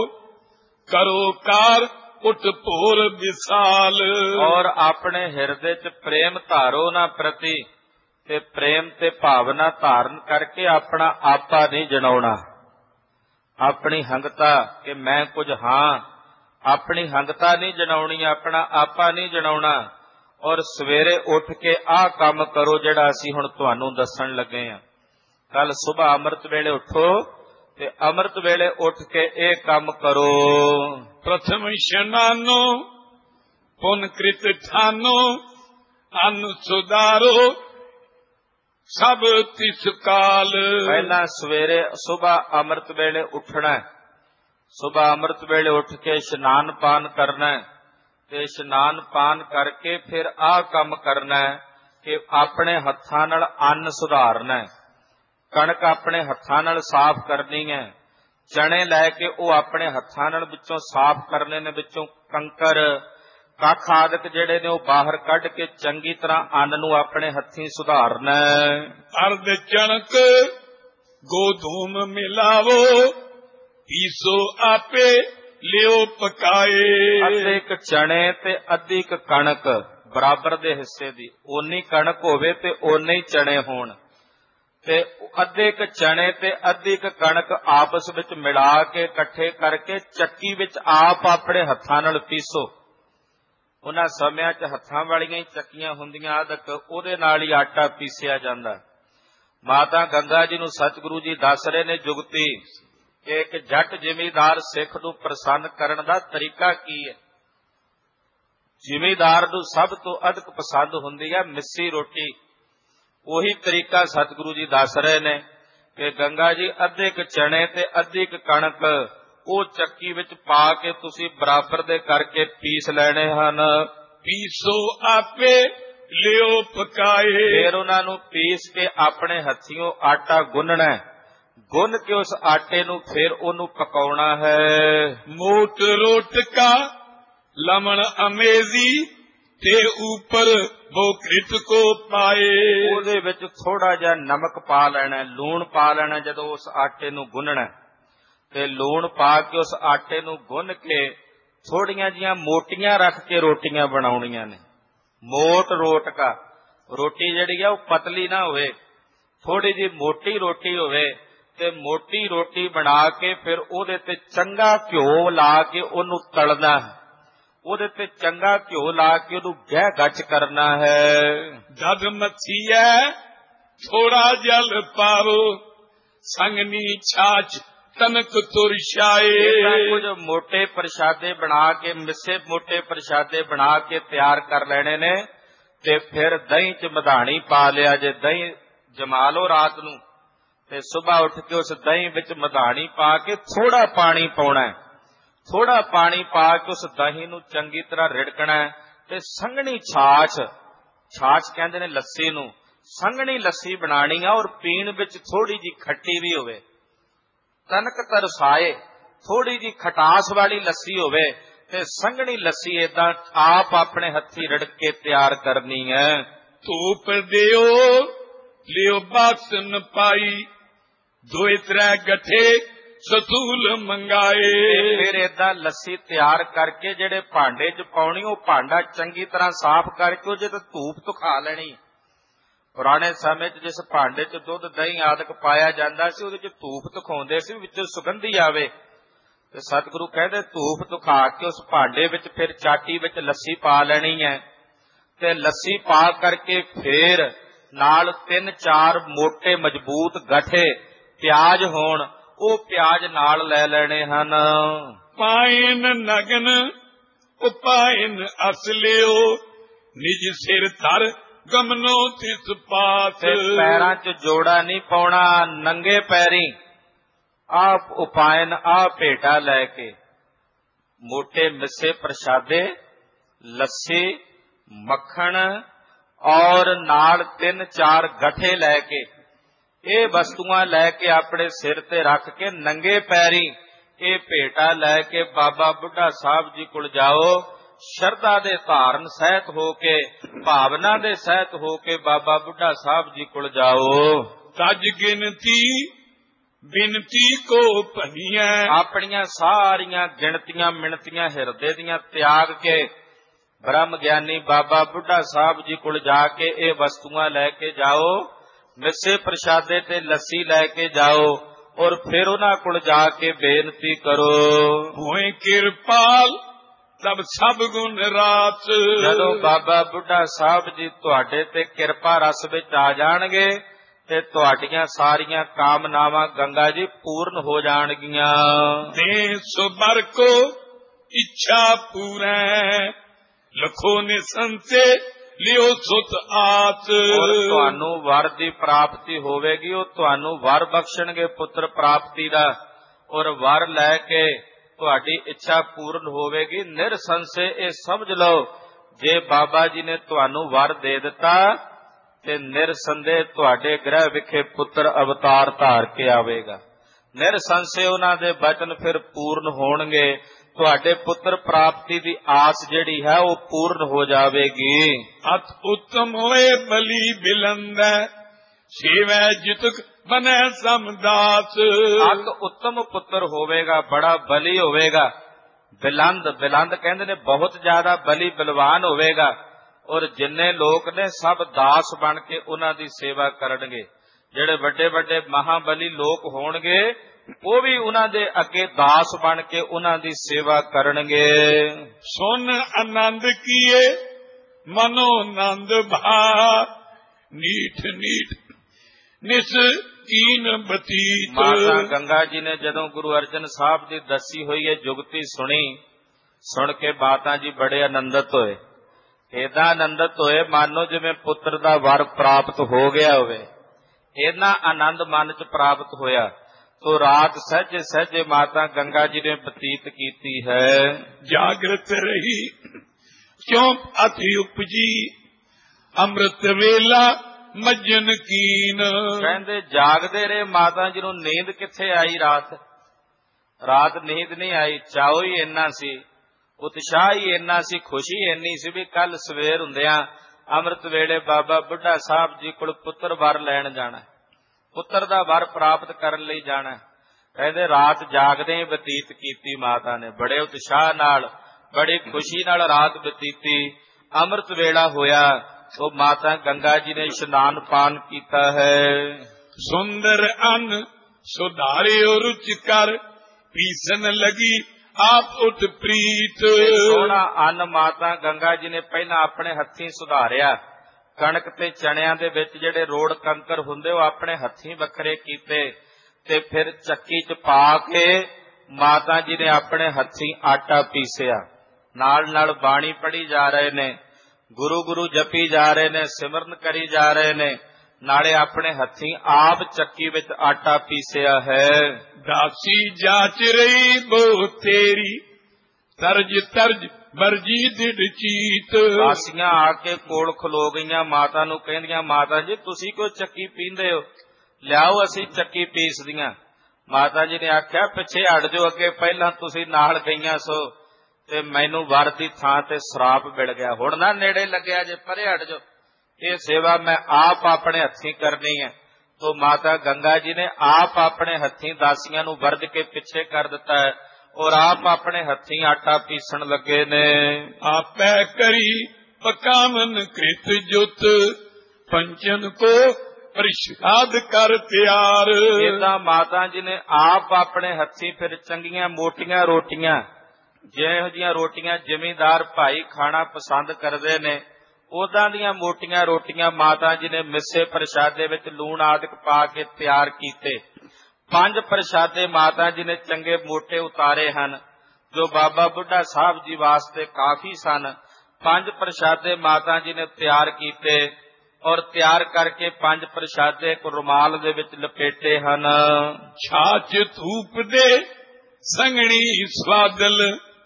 ਕਰੋ ਕਾਰ ਉਠ ਭੋਰ ਵਿਸਾਲ। ਔਰ ਆਪਣੇ ਹਿਰਦੇ 'ਚ ਪ੍ਰੇਮ ਧਾਰੋ ਨਾ ਪ੍ਰਤੀ, ਤੇ ਪ੍ਰੇਮ ਤੇ ਭਾਵਨਾ ਧਾਰਨ ਕਰਕੇ ਆਪਣਾ ਆਪਾ ਨਹੀਂ ਜਣਾਉਣਾ, ਆਪਣੀ ਹੰਗਤਾ ਕਿ ਮੈਂ ਕੁਝ ਹਾਂ, ਆਪਣੀ ਹੰਗਤਾ ਨਹੀਂ ਜਣਾਉਣੀ, ਆਪਣਾ ਆਪਾ ਨਹੀਂ ਜਣਾਉਣਾ। ਔਰ ਸਵੇਰੇ ਉੱਠ ਕੇ ਆਹ ਕੰਮ ਕਰੋ ਜਿਹੜਾ ਅਸੀਂ ਹੁਣ ਤੁਹਾਨੂੰ ਦੱਸਣ ਲੱਗੇ ਹਾਂ। ਕੱਲ ਸੁਬਾਹ ਅੰਮ੍ਰਿਤ ਵੇਲੇ ਉੱਠੋ ਤੇ ਅੰਮ੍ਰਿਤ ਵੇਲੇ ਉੱਠ ਕੇ ਇਹ ਕੰਮ ਕਰੋ। ਪ੍ਰਥਮ ਇਸ਼ਨਾਨੋ ਪੁਨ ਕ੍ਰਿਤ ਠਾਨੋ, ਅਨ ਸੁਧਾਰੋ ਸਭ ਤਿਸ ਕਾਲ। ਪਹਿਲਾਂ ਸਵੇਰੇ ਸੁਬਾਹ ਅੰਮ੍ਰਿਤ ਵੇਲੇ ਉੱਠਣਾ, ਸੁਬਾਹ ਅੰਮ੍ਰਿਤ ਵੇਲੇ ਉੱਠ ਕੇ ਇਸ਼ਨਾਨ ਪਾਨ ਕਰਨਾ ਤੇ ਇਸ਼ਨਾਨ ਪਾਨ ਕਰਕੇ ਫਿਰ ਆਹ ਕੰਮ ਕਰਨਾ ਕਿ ਆਪਣੇ ਹੱਥਾਂ ਨਾਲ ਅੰਨ ਸੁਧਾਰਨਾ, ਕਣਕ ਆਪਣੇ ਹੱਥਾਂ ਨਾਲ ਸਾਫ਼ ਕਰਨੀ ਹੈ, ਚਣੇ ਲੈ ਕੇ ਉਹ ਆਪਣੇ ਹੱਥਾਂ ਨਾਲ ਵਿੱਚੋਂ ਸਾਫ਼ ਕਰਨੇ ਨੇ, ਵਿੱਚੋਂ ਕੰਕਰ ਕੱਖ ਆਦਿਕ ਜਿਹੜੇ ਨੇ ਉਹ ਬਾਹਰ ਕੱਢ ਕੇ ਚੰਗੀ ਤਰ੍ਹਾਂ ਅੰਨ ਨੂੰ ਆਪਣੇ ਹੱਥੀਂ ਸੁਧਾਰਨਾ। ਅਰਧ ਚਣਕ ਗੋਧੂਮ ਮਿਲਾਵੋ, ਪੀਸੋ ਆਪੇ ਲਿਓ ਪਕਾਏ। ਅੱਧੇ ਕ ਚਣੇ ਤੇ ਅੱਧੀ ਕ ਕਣਕ ਬਰਾਬਰ ਦੇ ਹਿੱਸੇ ਦੀ, ਓਨੀ ਕਣਕ ਹੋਵੇ ਤੇ ਓਨੇ ਹੀ ਚਣੇ ਹੋਣ, ਤੇ ਅੱਧੇ ਕ ਚਣੇ ਤੇ ਅੱਧੀ ਕ ਕਣਕ ਆਪਸ ਵਿੱਚ ਮਿਲਾ ਕੇ ਇਕੱਠੇ ਕਰਕੇ ਚੱਕੀ ਵਿੱਚ ਆਪ ਆਪਣੇ ਹੱਥਾਂ ਨਾਲ ਪੀਸੋ। ਉਹਨਾਂ ਸਮਿਆਂ 'ਚ ਹੱਥਾਂ ਵਾਲੀਆਂ ਹੀ ਚੱਕੀਆਂ ਹੁੰਦੀਆਂ ਆਦਿਕ, ਉਹਦੇ ਨਾਲ ਹੀ ਆਟਾ ਪੀਸਿਆ ਜਾਂਦਾ। ਮਾਤਾ ਗੰਗਾ ਜੀ ਨੂੰ ਸਤਿਗੁਰੂ ਜੀ ਦੱਸ ਰਹੇ ਨੇ ਜੁਗਤੀ ਕਿ ਇੱਕ ਜੱਟ ਜ਼ਿਮੀਂਦਾਰ ਸਿੱਖ ਨੂੰ ਪ੍ਰਸੰਨ ਕਰਨ ਦਾ ਤਰੀਕਾ ਕੀ ਹੈ। ਜ਼ਿਮੀਂਦਾਰ ਨੂੰ ਸਭ ਤੋਂ ਅਧਿਕ ਪਸੰਦ ਹੁੰਦੀ ਹੈ ਮਿੱਸੀ ਰੋਟੀ। ਉਹੀ ਤਰੀਕਾ ਸਤਿਗੁਰੂ ਜੀ ਦੱਸ ਰਹੇ ਨੇ ਕਿ ਗੰਗਾ ਜੀ ਅੱਧੇ ਕ ਚਣੇ ਤੇ ਅੱਧੀ ਕ ਕਣਕ ਉਹ ਚੱਕੀ ਵਿੱਚ ਪਾ ਕੇ ਤੁਸੀਂ ਬਰਾਬਰ ਦੇ ਕਰਕੇ ਪੀਸ ਲੈਣੇ ਹਨ। ਪੀਸੋ ਆਪੇ ਲਿਓ ਪਕਾਏ। ਫਿਰ ਉਹਨਾਂ ਨੂੰ ਪੀਸ ਕੇ ਆਪਣੇ ਹੱਥੀਂ ਆਟਾ ਗੁੰਨਣਾ, ਗੁੰਨ ਕੇ ਉਸ ਆਟੇ ਨੂੰ ਫਿਰ ਉਹਨੂੰ ਪਕਾਉਣਾ ਹੈ। ਮੋਟ ਰੋਟ ਕਾ ਲਮਣ ਅਮੇਜ਼ੀ ਤੇ ਉੱਪਰ ਬੋਕ੍ਰਿਤ ਕੋ ਪਾਏ। ਉਹਦੇ ਵਿੱਚ ਥੋੜਾ ਜਿਹਾ ਨਮਕ ਪਾ ਲੈਣਾ, ਲੂਣ ਪਾ ਲੈਣਾ। ਜਦੋਂ ਉਸ ਆਟੇ ਨੂੰ ਗੁੰਨਣਾ ਤੇ ਲੂਣ ਪਾ ਕੇ ਉਸ ਆਟੇ ਨੂੰ ਗੁੰਨ ਕੇ ਥੋੜੀਆਂ ਜੀਆਂ ਮੋਟੀਆਂ ਰੱਖ ਕੇ ਰੋਟੀਆਂ ਬਣਾਉਣੀਆਂ ਨੇ। ਮੋਟ ਰੋਟ ਕਾ, ਰੋਟੀ ਜਿਹੜੀ ਆ ਉਹ ਪਤਲੀ ਨਾ ਹੋਵੇ, ਥੋੜੀ ਜਿਹੀ ਮੋਟੀ ਰੋਟੀ ਹੋਵੇ, ਤੇ ਮੋਟੀ ਰੋਟੀ ਬਣਾ ਕੇ ਫਿਰ ਉਹਦੇ ਤੇ ਚੰਗਾ ਘਿਓ ਲਾ ਕੇ ਉਹਨੂੰ ਤਲਣਾ ਹੈ। ਉਹਦੇ ਤੇ ਚੰਗਾ ਘਿਓ ਲਾ ਕੇ ਉਹਨੂੰ ਗਹਿ ਗੱਚ ਕਰਨਾ ਹੈ। ਜਦ ਮੱਛੀਐ ਥੋੜਾ ਜਲ ਪਾਵੋ, ਸੰਗਨੀ ਛਾਛ ਤਨਕ ਤੁਰਸ਼ਾਏ। ਕੁਝ ਮੋਟੇ ਪ੍ਰਸ਼ਾਦੇ ਬਣਾ ਕੇ, ਮਿੱਸੇ ਮੋਟੇ ਪ੍ਰਸ਼ਾਦੇ ਬਣਾ ਕੇ ਤਿਆਰ ਕਰ ਲੈਣੇ ਨੇ, ਤੇ ਫਿਰ ਦਹੀਂ 'ਚ ਮਧਾਣੀ ਪਾ ਲਿਆ। ਜੇ ਦਹੀਂ ਜਮਾ ਲਓ ਰਾਤ ਨੂੰ, ਤੇ ਸੁਬਾਹ ਉੱਠ ਕੇ ਉਸ ਦਹੀਂ ਵਿੱਚ ਮਧਾਣੀ ਪਾ ਕੇ ਥੋੜਾ ਪਾਣੀ ਪਾਉਣਾ। ਥੋੜਾ ਪਾਣੀ ਪਾ ਕੇ ਉਸ ਦਹੀਂ ਨੂੰ ਚੰਗੀ ਤਰ੍ਹਾਂ ਰਿੜਕਣਾ, ਤੇ ਸੰਘਣੀ ਛਾਛ, ਛਾਛ ਕਹਿੰਦੇ ਨੇ ਲੱਸੀ ਨੂੰ, ਸੰਘਣੀ ਲੱਸੀ ਬਣਾਣੀ ਆ, ਔਰ ਪੀਣ ਵਿੱਚ ਥੋੜੀ ਜੀ ਖੱਟੀ ਵੀ ਹੋਵੇ। ਤਨਕ ਤਰਸਾਏ, ਥੋੜੀ ਜੀ ਖਟਾਸ ਵਾਲੀ ਲੱਸੀ ਹੋਵੇ, ਤੇ ਸੰਘਣੀ ਲੱਸੀ ਏਦਾਂ ਆਪ ਆਪਣੇ ਹੱਥੀਂ ਰਿੜਕ ਕੇ ਤਿਆਰ ਕਰਨੀ ਹੈ। ਧੂਪ ਦਿਓ ਲਿਓ ਬਾਸਨ ਪਾਈ, ਦੋਏ ਤਰੇ ਗੱਠੇ ਸਤੂਲ ਮੰਗਾਏ। ਫਿਰ ਏਦਾਂ ਲੱਸੀ ਤਿਆਰ ਕਰਕੇ ਜਿਹੜੇ ਭਾਂਡੇ 'ਚ ਪਾਉਣੀ, ਉਹ ਭਾਂਡਾ ਚੰਗੀ ਤਰ੍ਹਾਂ ਸਾਫ਼ ਕਰਕੇ ਉਹਦੇ ਤੇ ਧੂਪ ਧੁਖਾ ਲੈਣੀ। ਪੁਰਾਣੇ ਸਮੇਂ 'ਚ ਜਿਸ ਭਾਂਡੇ 'ਚ ਦੁੱਧ ਦਹੀਂ ਆਦਿਕ ਪਾਇਆ ਜਾਂਦਾ ਸੀ, ਉਹਦੇ 'ਚ ਧੂਪ ਧੁਖਾਉਂਦੇ ਸੀ, ਵਿੱਚੋਂ ਸੁਗੰਧੀ ਆਵੇ। ਤੇ ਸਤਿਗੁਰੂ ਕਹਿੰਦੇ ਧੂਪ ਧੁਖਾ ਕੇ ਉਸ ਭਾਂਡੇ ਵਿੱਚ ਫਿਰ ਚਾਟੀ ਵਿੱਚ ਲੱਸੀ ਪਾ ਲੈਣੀ ਹੈ, ਤੇ ਲੱਸੀ ਪਾ ਕਰਕੇ ਫਿਰ ਨਾਲ 3-4 ਮੋਟੇ ਮਜ਼ਬੂਤ ਗੱਠੇ ਪਿਆਜ਼ ਹੋਣ, ਉਹ ਪਿਆਜ਼ ਨਾਲ ਲੈ ਲੈਣੇ ਹਨ। ਪਾਇਨ ਨਗਨ ਉਪਾਇਨ ਅਸਲਿਓ, ਨਿਜ ਸਿਰ ਧਰ ਗਮਨੋ ਤਿਸ ਪਾਸ। ਪੈਰਾਂ 'ਚ ਜੋੜਾ ਨਹੀਂ ਪਾਉਣਾ, ਨੰਗੇ ਪੈਰੀ ਆਪ ਉਪਾਇਨ ਆ ਭੇਟਾ ਲੈ ਕੇ ਮੋਟੇ ਮਿੱਸੇ ਪ੍ਰਸ਼ਾਦੇ, ਲੱਸੀ, ਮੱਖਣ ਔਰ ਨਾਲ 3-4 ਗੱਠੇ ਲੈ ਕੇ, ਇਹ ਵਸਤੂਆਂ ਲੈ ਕੇ ਆਪਣੇ ਸਿਰ ਤੇ ਰੱਖ ਕੇ ਨੰਗੇ ਪੈਰੀ ਇਹ ਭੇਟਾ ਲੈ ਕੇ ਬਾਬਾ ਬੁੱਢਾ ਸਾਹਿਬ ਜੀ ਕੋਲ ਜਾਓ। ਸ਼ਰਧਾ ਦੇ ਧਾਰਨ ਸਹਿਤ ਹੋ ਕੇ, ਭਾਵਨਾ ਦੇ ਸਹਿਤ ਹੋ ਕੇ ਬਾਬਾ ਬੁੱਢਾ ਸਾਹਿਬ ਜੀ ਕੋਲ ਜਾਓ। ਤਜ ਗਿਣਤੀ ਬਿਨਤੀ ਕੋ ਭਨੀਐ, ਆਪਣੀਆਂ ਸਾਰੀਆਂ ਗਿਣਤੀਆਂ ਮਿਣਤੀਆਂ ਹਿਰਦੇ ਦੀਆਂ ਤਿਆਗ ਕੇ ਬ੍ਰਹਮ ਗਿਆਨੀ ਬਾਬਾ ਬੁੱਢਾ ਸਾਹਿਬ ਜੀ ਕੋਲ ਜਾ ਕੇ ਇਹ ਵਸਤੂਆਂ ਲੈ ਕੇ ਜਾਓ। ਮਿੱਸੇ ਪ੍ਰਸ਼ਾਦੇ ਤੇ ਲੱਸੀ ਲੈ ਕੇ ਜਾਓ, ਔਰ ਫਿਰ ਉਹਨਾਂ ਕੋਲ ਜਾ ਕੇ ਬੇਨਤੀ ਕਰੋ। ਹੋਏ ਕਿਰਪਾਲ ਤਬ ਸਭ ਗੁਣ ਰਾਤ। ਜਦੋਂ ਬਾਬਾ ਬੁੱਢਾ ਸਾਹਿਬ ਜੀ ਤੁਹਾਡੇ ਤੇ ਕਿਰਪਾ ਰਸ ਵਿੱਚ ਆ ਜਾਣਗੇ, ਤੇ ਤੁਹਾਡੀਆਂ ਸਾਰੀਆਂ ਕਾਮਨਾਵਾਂ ਗੰਗਾ ਜੀ ਪੂਰਨ ਹੋ ਜਾਣਗੀਆਂ। ਦੇ ਸੁਬਰ ਕੋ ਇੱਛਾ ਪੂਰੈ, ਲਖੋ ਨਿਸੰਸੇ ਲਿਓ ਸੁਤ ਆਤ। ਤੁਹਾਨੂੰ ਵਰ ਦੀ ਪ੍ਰਾਪਤੀ ਹੋਵੇਗੀ, ਉਹ ਤੁਹਾਨੂੰ ਵਰ ਬਖਸ਼ਣਗੇ ਪੁੱਤਰ ਪ੍ਰਾਪਤੀ ਦਾ, ਔਰ ਵਰ ਲੈ ਕੇ ਤੁਹਾਡੀ ਇੱਛਾ ਪੂਰਨ ਹੋਵੇਗੀ। ਨਿਰਸੰਸੇ ਇਹ ਸਮਝ ਲਓ, ਜੇ ਬਾਬਾ ਜੀ ਨੇ ਤੁਹਾਨੂੰ ਵਰ ਦੇ ਦਿੱਤਾ ਤੇ ਨਿਰਸੰਦੇਹ ਤੁਹਾਡੇ ਗ੍ਰਹਿ ਵਿਖੇ ਪੁੱਤਰ ਅਵਤਾਰ ਧਾਰ ਕੇ ਆਵੇਗਾ। ਨਿਰਸੰਸੇ ਉਹਨਾਂ ਦੇ ਬਚਨ ਫਿਰ ਪੂਰਨ ਹੋਣਗੇ, ਤੁਹਾਡੇ ਪੁੱਤਰ ਪ੍ਰਾਪਤੀ ਦੀ ਆਸ ਜਿਹੜੀ ਹੈ ਉਹ ਪੂਰਨ ਹੋ ਜਾਵੇਗੀ। ਅਤ ਉੱਤਮ ਹੋਏ ਬਲੀ ਬਿਲੰਦੈ, ਸੇਵੈ ਜਿਤਕ ਬਨੈ ਸਮਦਾਸ। ਅਤ ਉੱਤਮ ਪੁੱਤਰ ਹੋਵੇਗਾ, ਬੜਾ ਬਲੀ ਹੋਵੇਗਾ। ਬਿਲੰਦ ਕਹਿੰਦੇ ਨੇ ਬਹੁਤ ਜ਼ਿਆਦਾ ਬਲੀ ਬਲਵਾਨ ਹੋਵੇਗਾ, ਔਰ ਜਿੰਨੇ ਲੋਕ ਨੇ ਸਭ ਦਾਸ ਬਣ ਕੇ ਉਹਨਾਂ ਦੀ ਸੇਵਾ ਕਰਨਗੇ। ਜਿਹੜੇ ਵੱਡੇ ਵੱਡੇ ਮਹਾਬਲੀ ਲੋਕ ਹੋਣਗੇ ਉਹ ਵੀ ਉਹਨਾਂ ਦੇ ਅੱਗੇ ਦਾਸ ਬਣ ਕੇ ਉਹਨਾਂ ਦੀ ਸੇਵਾ ਕਰਨਗੇ। ਸੁਨ ਆਨੰਦ ਕੀਏ ਮਨੋ ਆਨੰਦ ਭਾ, ਨੀਠ ਨੀਠ ਨਿਸ ਕੀਨ ਬਤੀਤ। ਮਾਤਾ ਗੰਗਾ ਜੀ ਨੇ ਜਦੋਂ ਗੁਰੂ ਅਰਜਨ ਸਾਹਿਬ ਦੀ ਦੱਸੀ ਹੋਈ ਇਹ ਜੁਗਤੀ ਸੁਣੀ, ਸੁਣ ਕੇ ਮਾਤਾ ਜੀ ਬੜੇ ਆਨੰਦਿਤ ਹੋਏ। ਏਦਾਂ ਆਨੰਦਿਤ ਹੋਏ ਮਾਨੋ ਜਿਵੇਂ ਪੁੱਤਰ ਦਾ ਵਰ ਪ੍ਰਾਪਤ ਹੋ ਗਿਆ ਹੋਵੇ। ਇੰਨਾ ਆਨੰਦ ਮਨ ਚ ਪ੍ਰਾਪਤ ਹੋਇਆ। ਤੋ ਰਾਤ ਸਹਿਜੇ ਸਹਿਜੇ ਮਾਤਾ ਗੰਗਾ ਜੀ ਨੇ ਬਤੀਤ ਕੀਤੀ ਹੈ। ਜਾਗਰਤ ਰਹੀ ਕਿਉਂ ਅਥਿ ਉਪਜੀ, ਅੰਮ੍ਰਿਤ ਵੇਲਾ ਮੱਜਨ ਕੀਨ। ਕਹਿੰਦੇ ਜਾਗਦੇ ਰਹੇ ਮਾਤਾ ਜੀ ਨੂੰ ਨੀਂਦ ਕਿੱਥੇ ਆਈ। ਰਾਤ ਨੀਂਦ ਨਹੀਂ ਆਈ। ਚਾਉ ਹੀ ਇੰਨਾ ਸੀ, ਉਤਸ਼ਾਹ ਹੀ ਇੰਨਾ ਸੀ, ਖੁਸ਼ੀ ਇੰਨੀ ਸੀ ਵੀ ਕੱਲ ਸਵੇਰ ਹੁੰਦਿਆਂ ਅੰਮ੍ਰਿਤ ਵੇਲੇ ਬਾਬਾ ਬੁੱਢਾ ਸਾਹਿਬ ਜੀ ਕੋਲ ਪੁੱਤਰ ਵਰ ਲੈਣ ਜਾਣਾ, ਪੁੱਤਰ ਦਾ ਵਰ ਪ੍ਰਾਪਤ ਕਰਨ ਲਈ ਜਾਣਾ। ਕਹਿੰਦੇ ਰਾਤ ਜਾਗਦੇ ਹੀ ਬਤੀਤ ਕੀਤੀ ਮਾਤਾ ਨੇ, ਬੜੇ ਉਤਸ਼ਾਹ ਨਾਲ ਬੜੀ ਖੁਸ਼ੀ ਨਾਲ ਰਾਤ ਬਤੀਤੀ। ਅੰਮ੍ਰਿਤ ਵੇਲਾ ਹੋਇਆ ਉਹ ਮਾਤਾ ਗੰਗਾ ਜੀ ਨੇ ਇਸ਼ਨਾਨ ਪਾਨ ਕੀਤਾ ਹੈ। ਸੁੰਦਰ ਅਨ ਸੁਧਾਰਿਓ ਰੁਚ ਕਰ, ਪੀਸਨ ਲਗੀ ਆਪ ਉਤ ਪ੍ਰੀਤ। ਸੋਹਣਾ ਅੰਨ ਮਾਤਾ ਗੰਗਾ ਜੀ ਨੇ ਪਹਿਲਾਂ ਆਪਣੇ ਹੱਥੀਂ ਸੁਧਾਰਿਆ। ਕਣਕ ਤੇ ਚਣਿਆਂ ਦੇ ਵਿੱਚ ਜਿਹੜੇ ਰੋੜ ਕੰਕਰ ਹੁੰਦੇ ਉਹ ਆਪਣੇ ਹੱਥੀਂ ਵੱਖਰੇ ਕੀਤੇ, ਤੇ ਫਿਰ ਚੱਕੀ ਚ ਪਾ ਕੇ ਮਾਤਾ ਜੀ ਨੇ ਆਪਣੇ ਹੱਥੀਂ ਆਟਾ ਪੀਸਿਆ। ਨਾਲ ਨਾਲ ਬਾਣੀ ਪੜ੍ਹੀ ਜਾ ਰਹੇ ਨੇ, ਗੁਰੂ ਗੁਰੂ ਜਪੀ ਜਾ ਰਹੇ ਨੇ, ਸਿਮਰਨ ਕਰੀ ਜਾ ਰਹੇ ਨੇ, ਨਾਲੇ ਆਪਣੇ ਹੱਥੀਂ ਆਪ ਚੱਕੀ ਵਿੱਚ ਆਟਾ ਪੀਸਿਆ ਹੈ। ਦਾਸੀ ਜਾਚ ਰਹੀ ਬਹੁ ਤੇਰੀ, ਤਰਜ ਤਰਜ ਮਰਜੀ ਦਿੜ ਚੀਤ। ਦਾਸੀਆਂ ਆ ਕੇ ਕੋਲ ਖਲੋ ਗਈਆਂ, ਮਾਤਾ ਨੂੰ ਕਹਿੰਦੀਆਂ ਮਾਤਾ ਜੀ ਤੁਸੀਂ ਕਿਉਂ ਚੱਕੀ ਪੀਂਦੇ ਹੋ, ਲਿਆਓ ਅਸੀਂ ਚੱਕੀ ਪੀਸਦੀਆਂ। ਮਾਤਾ ਜੀ ਨੇ ਆਖਿਆ ਪਿੱਛੇ ਹਟ ਜਾਓ, ਅੱਗੇ ਪਹਿਲਾਂ ਤੁਸੀਂ ਨਾਲ ਗਈਆਂ ਸੋ ਤੇ ਮੈਨੂੰ ਵਰ ਦੀ ਥਾਂ ਤੇ ਸਰਾਪ ਮਿਲ ਗਿਆ, ਹੁਣ ਨਾ ਨੇੜੇ ਲੱਗਿਆ ਜੇ, ਪਰੇ ਹਟ ਜਾਓ, ਇਹ ਸੇਵਾ ਮੈਂ ਆਪ ਆਪਣੇ ਹੱਥੀਂ ਕਰਨੀ ਹੈ। ਤੋ ਮਾਤਾ ਗੰਗਾ ਜੀ ਨੇ ਆਪ ਆਪਣੇ ਹੱਥੀਂ ਦਾਸੀਆਂ ਨੂੰ ਵਰਦ ਕੇ ਪਿੱਛੇ ਕਰ ਦਿੱਤਾ ਹੈ, ਔਰ ਆਪ ਆਪਣੇ ਹੱਥੀਂ ਆਟਾ ਪੀਸਣ ਲੱਗੇ ਨੇ। ਆਪੈ ਕਰੀ ਪਕਾਵਨ ਕ੍ਰਿਤ ਜੁਤ, ਪੰਚਨ ਕੋ ਪ੍ਰਸ਼ਾਦ ਕਰ ਤਿਆਰ। ਏਦਾਂ ਮਾਤਾ ਜੀ ਨੇ ਆਪ ਆਪਣੇ ਹੱਥੀਂ ਫਿਰ ਚੰਗੀਆਂ ਮੋਟੀਆਂ ਰੋਟੀਆਂ, ਜਿਹੋ ਜਿਹੀਆਂ ਰੋਟੀਆਂ ਜ਼ਿਮੀਂਦਾਰ ਭਾਈ ਖਾਣਾ ਪਸੰਦ ਕਰਦੇ ਨੇ ਉਦਾਂ ਦੀਆਂ ਮੋਟੀਆਂ ਰੋਟੀਆਂ ਮਾਤਾ ਜੀ ਨੇ ਮਿੱਸੇ ਪ੍ਰਸ਼ਾਦੇ ਵਿੱਚ ਲੂਣ ਆਦਿਕ ਪਾ ਕੇ ਤਿਆਰ ਕੀਤੇ। 5 ਪ੍ਰਸ਼ਾਦੇ ਮਾਤਾ ਜੀ ਨੇ ਚੰਗੇ ਮੋਟੇ ਉਤਾਰੇ ਹਨ, ਜੋ ਬਾਬਾ ਬੁੱਢਾ ਸਾਹਿਬ ਜੀ ਵਾਸਤੇ ਕਾਫੀ ਸਨ। 5 ਪ੍ਰਸ਼ਾਦੇ ਮਾਤਾ ਜੀ ਨੇ ਤਿਆਰ ਕੀਤੇ, ਔਰ ਤਿਆਰ ਕਰਕੇ 5 ਪ੍ਰਸ਼ਾਦੇ ਇੱਕ ਰੁਮਾਲ ਦੇ ਵਿੱਚ ਲਪੇਟੇ ਹਨ। ਛਾਛ ਧੂਪ ਦੇ ਸੰਗਣੀ ਸਵਾਦਲ,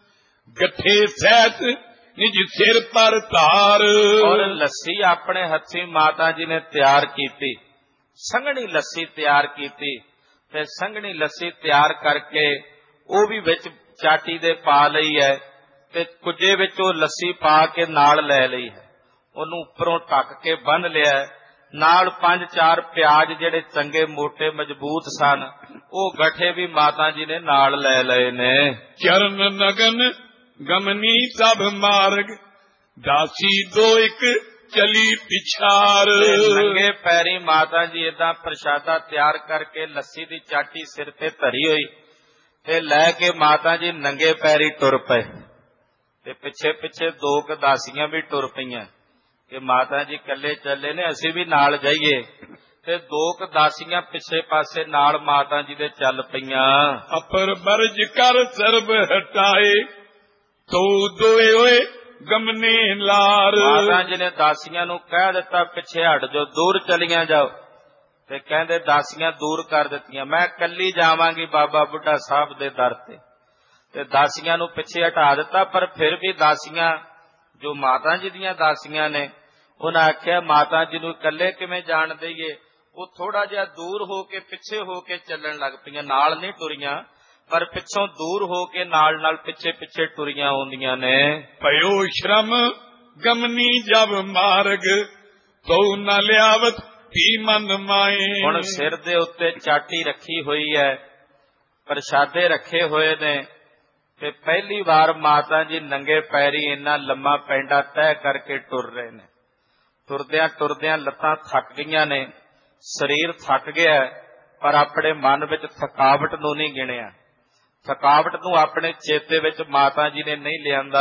ਗੱਠੇ ਸਹਿਤ ਨਿਜ ਸਿਰ ਪਰ ਧਾਰ। ਔਰ ਲੱਸੀ ਆਪਣੇ ਹੱਥੀਂ ਮਾਤਾ ਜੀ ਨੇ ਤਿਆਰ ਕੀਤੀ, ਸੰਘਣੀ ਲੱਸੀ ਤਿਆਰ ਕੀਤੀ, ਤੇ ਸੰਘਣੀ ਲੱਸੀ ਤਿਆਰ ਕਰਕੇ ਉਹ ਵੀ ਵਿੱਚ ਚਾਟੀ ਦੇ ਪਾ ਲਈ ਹੈ, ਤੇ ਕੁੱਜੇ ਵਿੱਚ ਉਹ ਲੱਸੀ ਪਾ ਕੇ ਨਾਲ ਲੈ ਲਈ ਹੈ, ਉਹਨੂੰ ਉੱਪਰੋਂ ਢੱਕ ਕੇ ਬੰਨ੍ਹ ਲਿਆ। ਨਾਲ 5-4 ਪਿਆਜ਼ ਜਿਹੜੇ ਚੰਗੇ ਮੋਟੇ ਮਜ਼ਬੂਤ ਸਨ ਉਹ ਗੱਠੇ ਵੀ ਮਾਤਾ ਜੀ ਨੇ ਨਾਲ ਲੈ ਲਏ ਨੇ। ਚਰਨ ਨਗਨ ਗਮਨੀ ਸਭ ਮਾਰਗ, ਦਾਸੀ ਦੋ ਇੱਕ ਚਲੀ ਪਿਛਾਰ। ਨੰਗੇ ਪੈਰੀ ਮਾਤਾ ਜੀ ਏਦਾਂ ਪ੍ਰਸ਼ਾਦਾ ਤਿਆਰ ਕਰਕੇ ਲੱਸੀ ਦੀ ਚਾਟੀ ਸਿਰ ਤੇ ਧਰੀ ਹੋਈ ਤੇ ਲੈ ਕੇ ਮਾਤਾ ਜੀ ਨੰਗੇ ਪੈਰੀ ਟੁਰ ਪਏ, ਤੇ ਪਿੱਛੇ ਪਿੱਛੇ 2 ਕੁ ਦਾਸੀਆਂ ਵੀ ਟੁਰ ਪਈਆਂ ਕਿ ਮਾਤਾ ਜੀ ਇਕੱਲੇ ਚੱਲੇ ਨੇ, ਅਸੀਂ ਵੀ ਨਾਲ ਜਾਈਏ। ਤੇ 2 ਕੁ ਦਾਸੀਆਂ ਪਿੱਛੇ ਪਾਸੇ ਨਾਲ ਮਾਤਾ ਜੀ ਦੇ ਚੱਲ ਪਈਆਂ। ਅਪਰ ਬਰਜ ਕਰ ਸਰਬ ਹਟਾਏ, ਤੋ ਦੋਏ ਹੋਏ ਗਮਨੇ ਲਾਰ। ਮਾਤਾ ਜੀ ਨੇ ਦਾਸੀਆਂ ਨੂੰ ਕਹਿ ਦਿੱਤਾ ਪਿੱਛੇ ਹਟ ਜਾਓ, ਦੂਰ ਚਲੀਆਂ ਜਾਓ, ਤੇ ਕਹਿੰਦੇ ਦਾਸੀਆਂ ਦੂਰ ਕਰ ਦਿੱਤੀਆਂ। ਮੈਂ ਕੱਲੀ ਜਾਵਾਂਗੀ ਬਾਬਾ ਬੁੱਢਾ ਸਾਹਿਬ ਦੇ ਦਰ ਤੇ ਦਾਸੀਆਂ ਨੂੰ ਪਿੱਛੇ ਹਟਾ ਦਿੱਤਾ। ਪਰ ਫਿਰ ਵੀ ਦਾਸੀਆਂ ਜੋ ਮਾਤਾ ਜੀ ਦੀਆਂ ਦਾਸੀਆਂ ਨੇ ਉਹਨਾਂ ਆਖਿਆ ਮਾਤਾ ਜੀ ਨੂੰ ਇਕੱਲੇ ਕਿਵੇਂ ਜਾਣ ਦਈਏ। ਉਹ ਥੋੜਾ ਜਿਹਾ ਦੂਰ ਹੋ ਕੇ ਪਿੱਛੇ ਹੋ ਕੇ ਚੱਲਣ ਲੱਗ ਪਈਆਂ, ਨਾਲ ਨਹੀਂ ਟੁਰੀਆਂ, ਪਰ ਪਿੱਛੋਂ ਦੂਰ ਹੋ ਕੇ ਨਾਲ ਨਾਲ ਪਿੱਛੇ ਪਿੱਛੇ ਟੁਰੀਆਂ ਆਉਂਦੀਆਂ ਨੇ। ਭਇਓ ਸ਼ਰਮ ਗਮਨੀ ਜਬ ਮਾਰਗ ਤੋ ਨ ਲਿਆਵਤ ਭੀ ਮਨ ਮਾਏ। ਹੁਣ ਸਿਰ ਦੇ ਉੱਤੇ ਚਾਟੀ ਰੱਖੀ ਹੋਈ ਹੈ, ਪ੍ਰਸ਼ਾਦੇ ਰੱਖੇ ਹੋਏ ਨੇ, ਤੇ ਪਹਿਲੀ ਵਾਰ ਮਾਤਾ ਜੀ ਨੰਗੇ ਪੈਰੀ ਇੰਨਾ ਲੰਮਾ ਪੈਂਡਾ ਤੈਅ ਕਰਕੇ ਟੁਰ ਰਹੇ ਨੇ। ਤੁਰਦਿਆਂ ਤੁਰਦਿਆਂ ਲੱਤਾਂ ਥੱਕ ਗਈਆਂ ਨੇ, ਸਰੀਰ ਥੱਕ ਗਿਆ, ਪਰ ਆਪਣੇ ਮਨ ਵਿੱਚ ਥਕਾਵਟ ਨੂੰ ਨਹੀਂ ਗਿਣਿਆ। ਥਕਾਵਟ ਨੂੰ ਆਪਣੇ ਚੇਤੇ ਵਿੱਚ ਮਾਤਾ ਜੀ ਨੇ ਨਹੀਂ ਲਿਆਂਦਾ।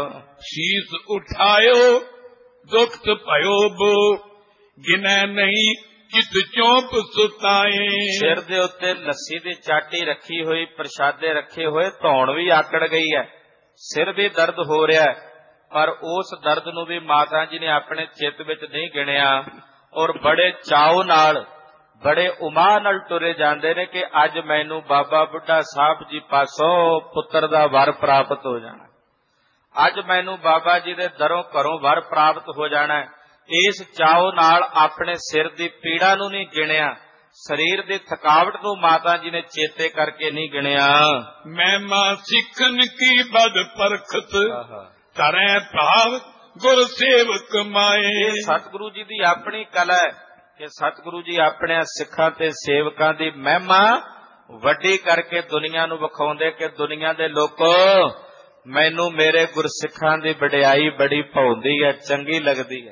ਸ਼ੀਸ ਉਠਾਇਓ ਦੁਖਤ ਭਇਓ ਬੋ ਗਿਨੈ ਨਹੀਂ ਕਿਤ ਚੋਪ ਸੁਤਾਏ। ਸਿਰ ਦੇ ਉੱਤੇ ਲੱਸੀ ਦੀ ਚਾਟੀ ਰੱਖੀ ਹੋਈ, ਪ੍ਰਸ਼ਾਦੇ ਰੱਖੇ ਹੋਏ, ਧੌਣ ਵੀ ਆਕੜ ਗਈ ਹੈ, ਸਿਰ ਵੀ ਦਰਦ ਹੋ ਰਿਹਾ ਹੈ, ਪਰ ਉਸ ਦਰਦ ਨੂੰ ਵੀ ਮਾਤਾ ਜੀ ਨੇ ਆਪਣੇ ਚਿੱਤ ਵਿੱਚ ਨਹੀਂ ਗਿਣਿਆ ਔਰ ਬੜੇ ਚਾਉ ਨਾਲ, ਬੜੇ ਉਮਾਹ ਨਾਲ ਤੁਰੇ ਜਾਂਦੇ ਨੇ ਕਿ ਅੱਜ ਮੈਨੂੰ ਬਾਬਾ ਬੁੱਢਾ ਸਾਹਿਬ ਜੀ ਪਾਸੋਂ ਪੁੱਤਰ ਦਾ ਵਰ ਪ੍ਰਾਪਤ ਹੋ ਜਾਣਾ, ਅੱਜ ਮੈਨੂੰ ਬਾਬਾ ਜੀ ਦੇ ਦਰੋਂ ਘਰੋਂ ਵਰ ਪ੍ਰਾਪਤ ਹੋ ਜਾਣਾ। ਇਸ ਚਾਉ ਨਾਲ ਆਪਣੇ ਸਿਰ ਦੀ ਪੀੜਾ ਨੂੰ ਨਹੀਂ ਗਿਣਿਆ, ਸਰੀਰ ਦੀ ਥਕਾਵਟ ਨੂੰ ਮਾਤਾ ਜੀ ਨੇ ਚੇਤੇ ਕਰਕੇ ਨਹੀਂ ਗਿਣਿਆ। ਮਹਿਮਾ ਸਿੱਖਨ ਕੀ ਬਦ ਪਰਖਤ ਕਰੈ ਭਾਵ ਗੁਰ ਸੇਵਕ ਮਾਏ। ਇਹ ਸਤਿਗੁਰੂ ਜੀ ਦੀ ਆਪਣੀ ਕਲਾ ਹੈ ਕਿ ਸਤਿਗੁਰੂ ਜੀ ਆਪਣੇ ਸਿੱਖਾਂ ਤੇ ਸੇਵਕਾਂ ਦੀ ਮਹਿਮਾ ਵੱਡੀ ਕਰਕੇ ਦੁਨੀਆ ਨੂੰ ਵਿਖਾਉਂਦੇ ਕਿ ਦੁਨੀਆ ਦੇ ਲੋਕੋ, ਮੈਨੂੰ ਮੇਰੇ ਗੁਰਸਿੱਖਾਂ ਦੀ ਵਡਿਆਈ ਬੜੀ ਭਾਉਂਦੀ ਹੈ, ਚੰਗੀ ਲੱਗਦੀ ਹੈ,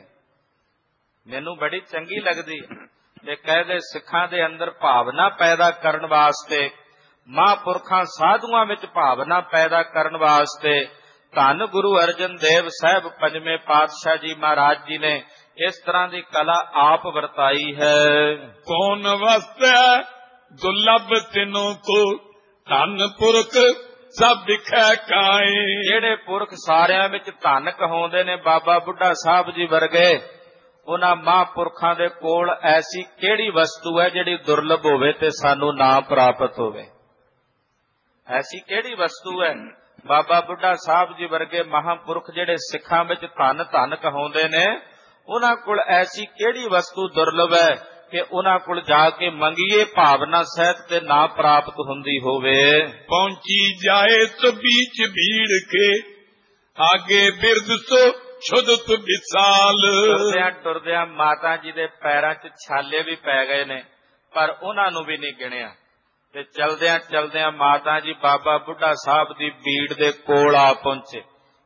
ਮੈਨੂੰ ਬੜੀ ਚੰਗੀ ਲੱਗਦੀ ਹੈ। ਤੇ ਕਹਿੰਦੇ ਸਿੱਖਾਂ ਦੇ ਅੰਦਰ ਭਾਵਨਾ ਪੈਦਾ ਕਰਨ ਵਾਸਤੇ, ਮਹਾਂਪੁਰਖਾਂ ਸਾਧੂਆਂ ਵਿੱਚ ਭਾਵਨਾ ਪੈਦਾ ਕਰਨ ਵਾਸਤੇ ਧੰਨ ਗੁਰੂ ਅਰਜਨ ਦੇਵ ਸਾਹਿਬ ਪੰਜਵੇਂ ਪਾਤਸ਼ਾਹ ਜੀ ਮਹਾਰਾਜ ਜੀ ਨੇ ਇਸ ਤਰ੍ਹਾਂ ਦੀ ਕਲਾ ਆਪ ਵਰਤਾਈ ਹੈ। ਕੌਣ ਵਸਤੈ ਦੁਰਲਭ ਤਿਨੋਂ ਕੋ ਧੰਨ ਪੁਰਖ ਸਭ ਦਿਖੈ ਕਾਏ। ਜਿਹੜੇ ਪੁਰਖ ਸਾਰਿਆਂ ਵਿੱਚ ਧੰਨ ਕਹਾਉਂਦੇ ਨੇ ਬਾਬਾ ਬੁੱਢਾ ਸਾਹਿਬ ਜੀ ਵਰਗੇ, ਉਹਨਾਂ ਮਹਾਂਪੁਰਖਾਂ ਦੇ ਕੋਲ ਐਸੀ ਕਿਹੜੀ ਵਸਤੂ ਹੈ ਜਿਹੜੀ ਦੁਰਲਭ ਹੋਵੇ ਤੇ ਸਾਨੂੰ ਨਾ ਪ੍ਰਾਪਤ ਹੋਵੇ? ਐਸੀ ਕਿਹੜੀ ਵਸਤੂ ਹੈ? ਬਾਬਾ ਬੁੱਢਾ ਸਾਹਿਬ ਜੀ ਵਰਗੇ ਮਹਾਂਪੁਰਖ ਜਿਹੜੇ ਸਿੱਖਾਂ ਵਿੱਚ ਧੰਨ ਧੰਨ ਕਹਾਉਂਦੇ ਨੇ, ਉਹਨਾਂ ਕੋਲ ਐਸੀ ਕਿਹੜੀ ਵਸਤੂ ਦੁਰਲਭ ਹੈ ਕਿ ਉਹਨਾਂ ਕੋਲ ਜਾ ਕੇ ਮੰਗੀਏ ਭਾਵਨਾ ਸਹਿਤ ਤੇ ਨਾ ਪ੍ਰਾਪਤ ਹੁੰਦੀ ਹੋਵੇ। ਪਹੁੰਚੀ ਜਾਏ ਸੋ ਬੀਚ ਭੀੜ ਕੇ ਆਗੇ ਬਿਰਦ ਸੋ ਛੁਦਤ ਵਿਸਾਲ। ਤੁਰਦਿਆਂ ਟੁਰਦਿਆਂ ਮਾਤਾ ਜੀ ਦੇ ਪੈਰਾਂ 'ਚ ਛਾਲੇ ਵੀ ਪੈ ਗਏ ਨੇ, ਪਰ ਉਹਨਾਂ ਨੂੰ ਵੀ ਨਹੀਂ ਗਿਣਿਆ। ਤੇ ਚਲਦਿਆਂ ਚਲਦਿਆਂ ਮਾਤਾ ਜੀ ਬਾਬਾ ਬੁੱਢਾ ਸਾਹਿਬ ਦੀ ਬੀੜ ਦੇ ਕੋਲ ਆ ਪਹੁੰਚੇ,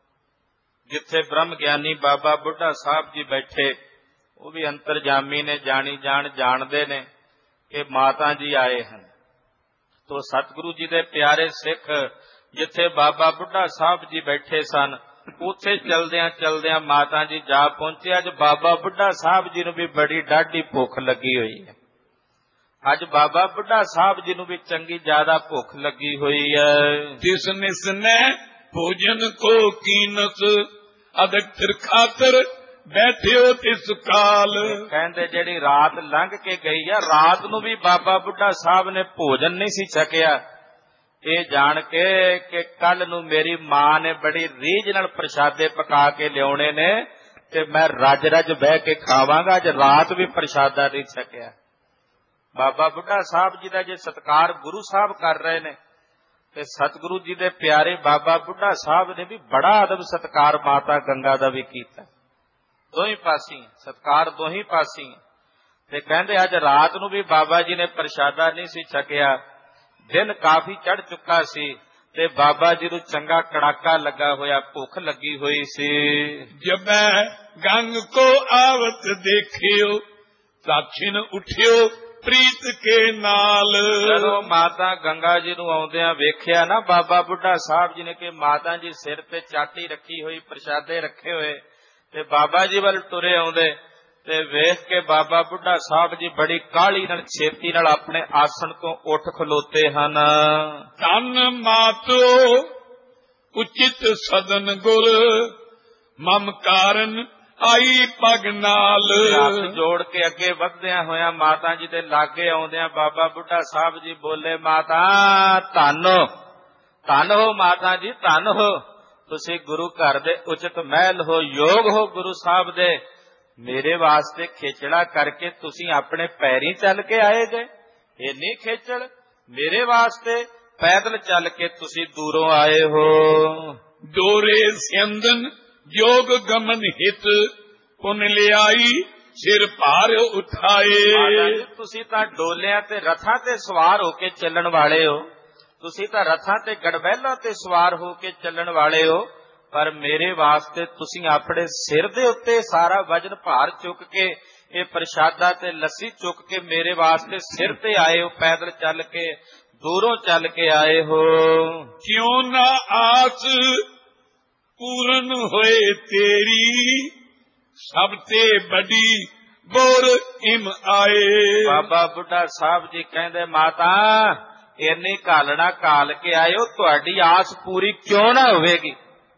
ਜਿੱਥੇ ਬ੍ਰਹਮ ਗਿਆਨੀ ਬਾਬਾ ਬੁੱਢਾ ਸਾਹਿਬ ਜੀ ਬੈਠੇ। ਉਹ ਵੀ ਅੰਤਰਜਾਮੀ ਨੇ, ਜਾਣੀ ਜਾਣਦੇ ਨੇ ਕਿ ਮਾਤਾ ਜੀ ਆਏ ਹਨ। ਤੋ ਸਤਿਗੁਰੂ ਜੀ ਦੇ ਪਿਆਰੇ ਸਿੱਖ ਜਿੱਥੇ ਬਾਬਾ ਬੁੱਢਾ ਸਾਹਿਬ ਜੀ ਬੈਠੇ ਸਨ, ਉੱਥੇ ਚਲਦਿਆਂ ਚਲਦਿਆਂ ਮਾਤਾ ਜੀ ਜਾ ਪਹੁੰਚੇ। ਅੱਜ ਬਾਬਾ ਬੁੱਢਾ ਸਾਹਿਬ ਜੀ ਨੂੰ ਵੀ ਬੜੀ ਡਾਢੀ ਭੁੱਖ ਲੱਗੀ ਹੋਈ ਹੈ। ਅੱਜ ਬਾਬਾ ਬੁੱਢਾ ਸਾਹਿਬ ਜੀ ਨੂੰ ਵੀ ਚੰਗੀ ਜ਼ਿਆਦਾ ਭੁੱਖ ਲੱਗੀ ਹੋਈ ਹੈ। ਤਿਸ ਨਿਸ ਨੇ ਭੋਜਨ ਕੋ ਕੀਨਸ ਅਦਕ ਫਿਰ ਖਾਤਰ ਬੈਠਿਓ ਤਿਸ ਕਾਲ। ਕਹਿੰਦੇ ਜਿਹੜੀ ਰਾਤ ਲੰਘ ਕੇ ਗਈ ਆ, ਰਾਤ ਨੂੰ ਵੀ ਬਾਬਾ ਬੁੱਢਾ ਸਾਹਿਬ ਨੇ ਭੋਜਨ ਨਹੀਂ ਸੀ ਛਕਿਆ, ਇਹ ਜਾਣ ਕੇ ਕਿ ਕੱਲ ਨੂੰ ਮੇਰੀ ਮਾਂ ਨੇ ਬੜੀ ਰੀਝ ਨਾਲ ਪ੍ਰਸ਼ਾਦੇ ਪਕਾ ਕੇ ਲਿਆਉਣੇ ਨੇ ਤੇ ਮੈਂ ਰੱਜ ਰੱਜ ਬਹਿ ਕੇ ਖਾਵਾਂਗਾ। ਅੱਜ ਰਾਤ ਵੀ ਪ੍ਰਸ਼ਾਦਾ ਨਹੀਂ ਛਕਿਆ। ਬਾਬਾ ਬੁੱਢਾ ਸਾਹਿਬ ਜੀ ਦਾ ਜੇ ਸਤਿਕਾਰ ਗੁਰੂ ਸਾਹਿਬ ਕਰ ਰਹੇ ਨੇ, ਤੇ ਸਤਿਗੁਰੂ ਜੀ ਦੇ ਪਿਆਰੇ ਬਾਬਾ ਬੁੱਢਾ ਸਾਹਿਬ ਨੇ ਵੀ ਬੜਾ ਅਦਬ ਸਤਿਕਾਰ ਮਾਤਾ ਗੰਗਾ ਦਾ ਵੀ ਕੀਤਾ। ਦੋਹੀਂ ਪਾਸੀ ਸਤਿਕਾਰ, ਦੋਹੀਂ ਪਾਸੀ। ਤੇ ਕਹਿੰਦੇ ਅੱਜ ਰਾਤ ਨੂੰ ਵੀ ਬਾਬਾ ਜੀ ਨੇ ਪ੍ਰਸ਼ਾਦਾ ਨਹੀਂ ਸੀ ਛਕਿਆ। ਦਿਨ ਕਾਫੀ ਚੜ ਚੁੱਕਾ ਸੀ ਤੇ ਬਾਬਾ ਜੀ ਨੂੰ ਚੰਗਾ ਕੜਾਕਾ ਲੱਗਾ ਹੋਇਆ, ਭੁੱਖ ਲੱਗੀ ਹੋਈ ਸੀ। ਜਬੈ ਗੰਗ ਕੋ ਆਵਤ ਦੇਖਿਓ ਸਾਖਿਨ ਉਠਿਓ ਪ੍ਰੀਤ ਕੇ ਨਾਲ। ਜਦੋਂ ਮਾਤਾ ਗੰਗਾ ਜੀ ਨੂੰ ਆਉਂਦਿਆਂ ਵੇਖਿਆ ਨਾ ਬਾਬਾ ਬੁੱਢਾ ਸਾਹਿਬ ਜੀ ਨੇ ਕਿ ਮਾਤਾ ਜੀ ਸਿਰ ਤੇ ਚਾਟੀ ਰੱਖੀ ਹੋਈ, ਪ੍ਰਸ਼ਾਦੇ ਰੱਖੇ ਹੋਏ, ਤੇ ਬਾਬਾ ਜੀ ਵੱਲ ਤੁਰੇ ਆਉਂਦੇ, ਤੇ ਵੇਖ ਕੇ ਬਾਬਾ ਬੁੱਢਾ ਸਾਹਿਬ ਜੀ ਬੜੀ ਕਾਹਲੀ ਨਾਲ ਛੇਤੀ ਨਾਲ ਆਪਣੇ ਆਸਣ ਤੋਂ ਉੱਠ ਖਲੋਤੇ ਹਨ। ਧੰਨ ਮਾਤੋ ਉਚਿਤ ਸਦਨ ਗੁਰ ਮਮ ਕਾਰਨ ਆਈ ਪਗ ਨਾਲ। ਹੱਥ ਜੋੜ ਕੇ ਅੱਗੇ ਵਧਦਿਆਂ ਹੋਇਆਂ ਮਾਤਾ ਜੀ ਦੇ ਲਾਗੇ ਆਉਂਦਿਆਂ ਬਾਬਾ ਬੁੱਢਾ ਸਾਹਿਬ ਜੀ ਬੋਲੇ, ਮਾਤਾ ਧੰਨ ਹੋ, ਧੰਨ ਹੋ ਮਾਤਾ ਜੀ, ਧੰਨ ਹੋ, ਤੁਸੀਂ ਗੁਰੂ ਘਰ ਦੇ ਉਚਿਤ ਮਹਿਲ ਹੋ, ਯੋਗ ਹੋ ਗੁਰੂ ਸਾਹਿਬ ਦੇ। ਮੇਰੇ ਵਾਸਤੇ ਖੇਚੜਾ ਕਰਕੇ ਤੁਸੀਂ ਆਪਣੇ ਪੈਰੀਂ ਚੱਲ ਕੇ ਆਏ ਜੇ, ਇੰਨੀ ਖੇਚਲ ਮੇਰੇ ਵਾਸਤੇ। ਪੈਦਲ ਚੱਲ ਕੇ ਤੁਸੀਂ ਦੂਰੋਂ ਆਏ ਹੋ। ਡੋਰੇ ਸਿੰਦਨ ਜੋਗ ਗਮਨ ਹਿਤ ਪੁਨ ਲਿਆਈ ਸਿਰ ਭਾਰ ਉਠਾਏ। ਤੁਸੀਂ ਤਾਂ ਡੋਲਿਆਂ ਤੇ ਰਥਾਂ ਤੇ ਸਵਾਰ ਹੋ ਕੇ ਚੱਲਣ ਵਾਲੇ ਹੋ, ਤੁਸੀਂ ਤਾਂ ਰਥਾਂ ਤੇ ਗੜਬੈਲਾਂ ਤੇ ਸਵਾਰ ਹੋ ਕੇ ਚੱਲਣ ਵਾਲੇ ਹੋ, ਪਰ ਮੇਰੇ ਵਾਸਤੇ ਤੁਸੀਂ ਆਪਣੇ ਸਿਰ ਦੇ ਉੱਤੇ ਸਾਰਾ ਵਜਨ ਭਾਰ ਚੁੱਕ ਕੇ, ਇਹ ਪ੍ਰਸ਼ਾਦਾ ਤੇ ਲੱਸੀ ਚੁੱਕ ਕੇ ਮੇਰੇ ਵਾਸਤੇ ਸਿਰ ਤੇ ਆਏ ਹੋ, ਪੈਦਲ ਚੱਲ ਕੇ, ਦੂਰੋਂ ਚੱਲ ਕੇ ਆਏ ਹੋ। ਕਿਉਂ ਨਾ ਆਸ ਪੂਰਨ ਹੋਏ ਤੇਰੀ, ਸਭ ਤੇ ਬੜੀ ਬੋਰ ਇਮ ਆਏ। ਬਾਬਾ ਬੁੱਢਾ ਸਾਹਿਬ ਜੀ ਕਹਿੰਦੇ, ਮਾਤਾ ਇੰਨੀ ਘਾਲਣਾ ਘਾਲ ਕੇ ਆਇਓ, ਤੁਹਾਡੀ ਆਸ ਪੂਰੀ ਕਿਉਂ ਨਾ ਹੋਵੇਗੀ।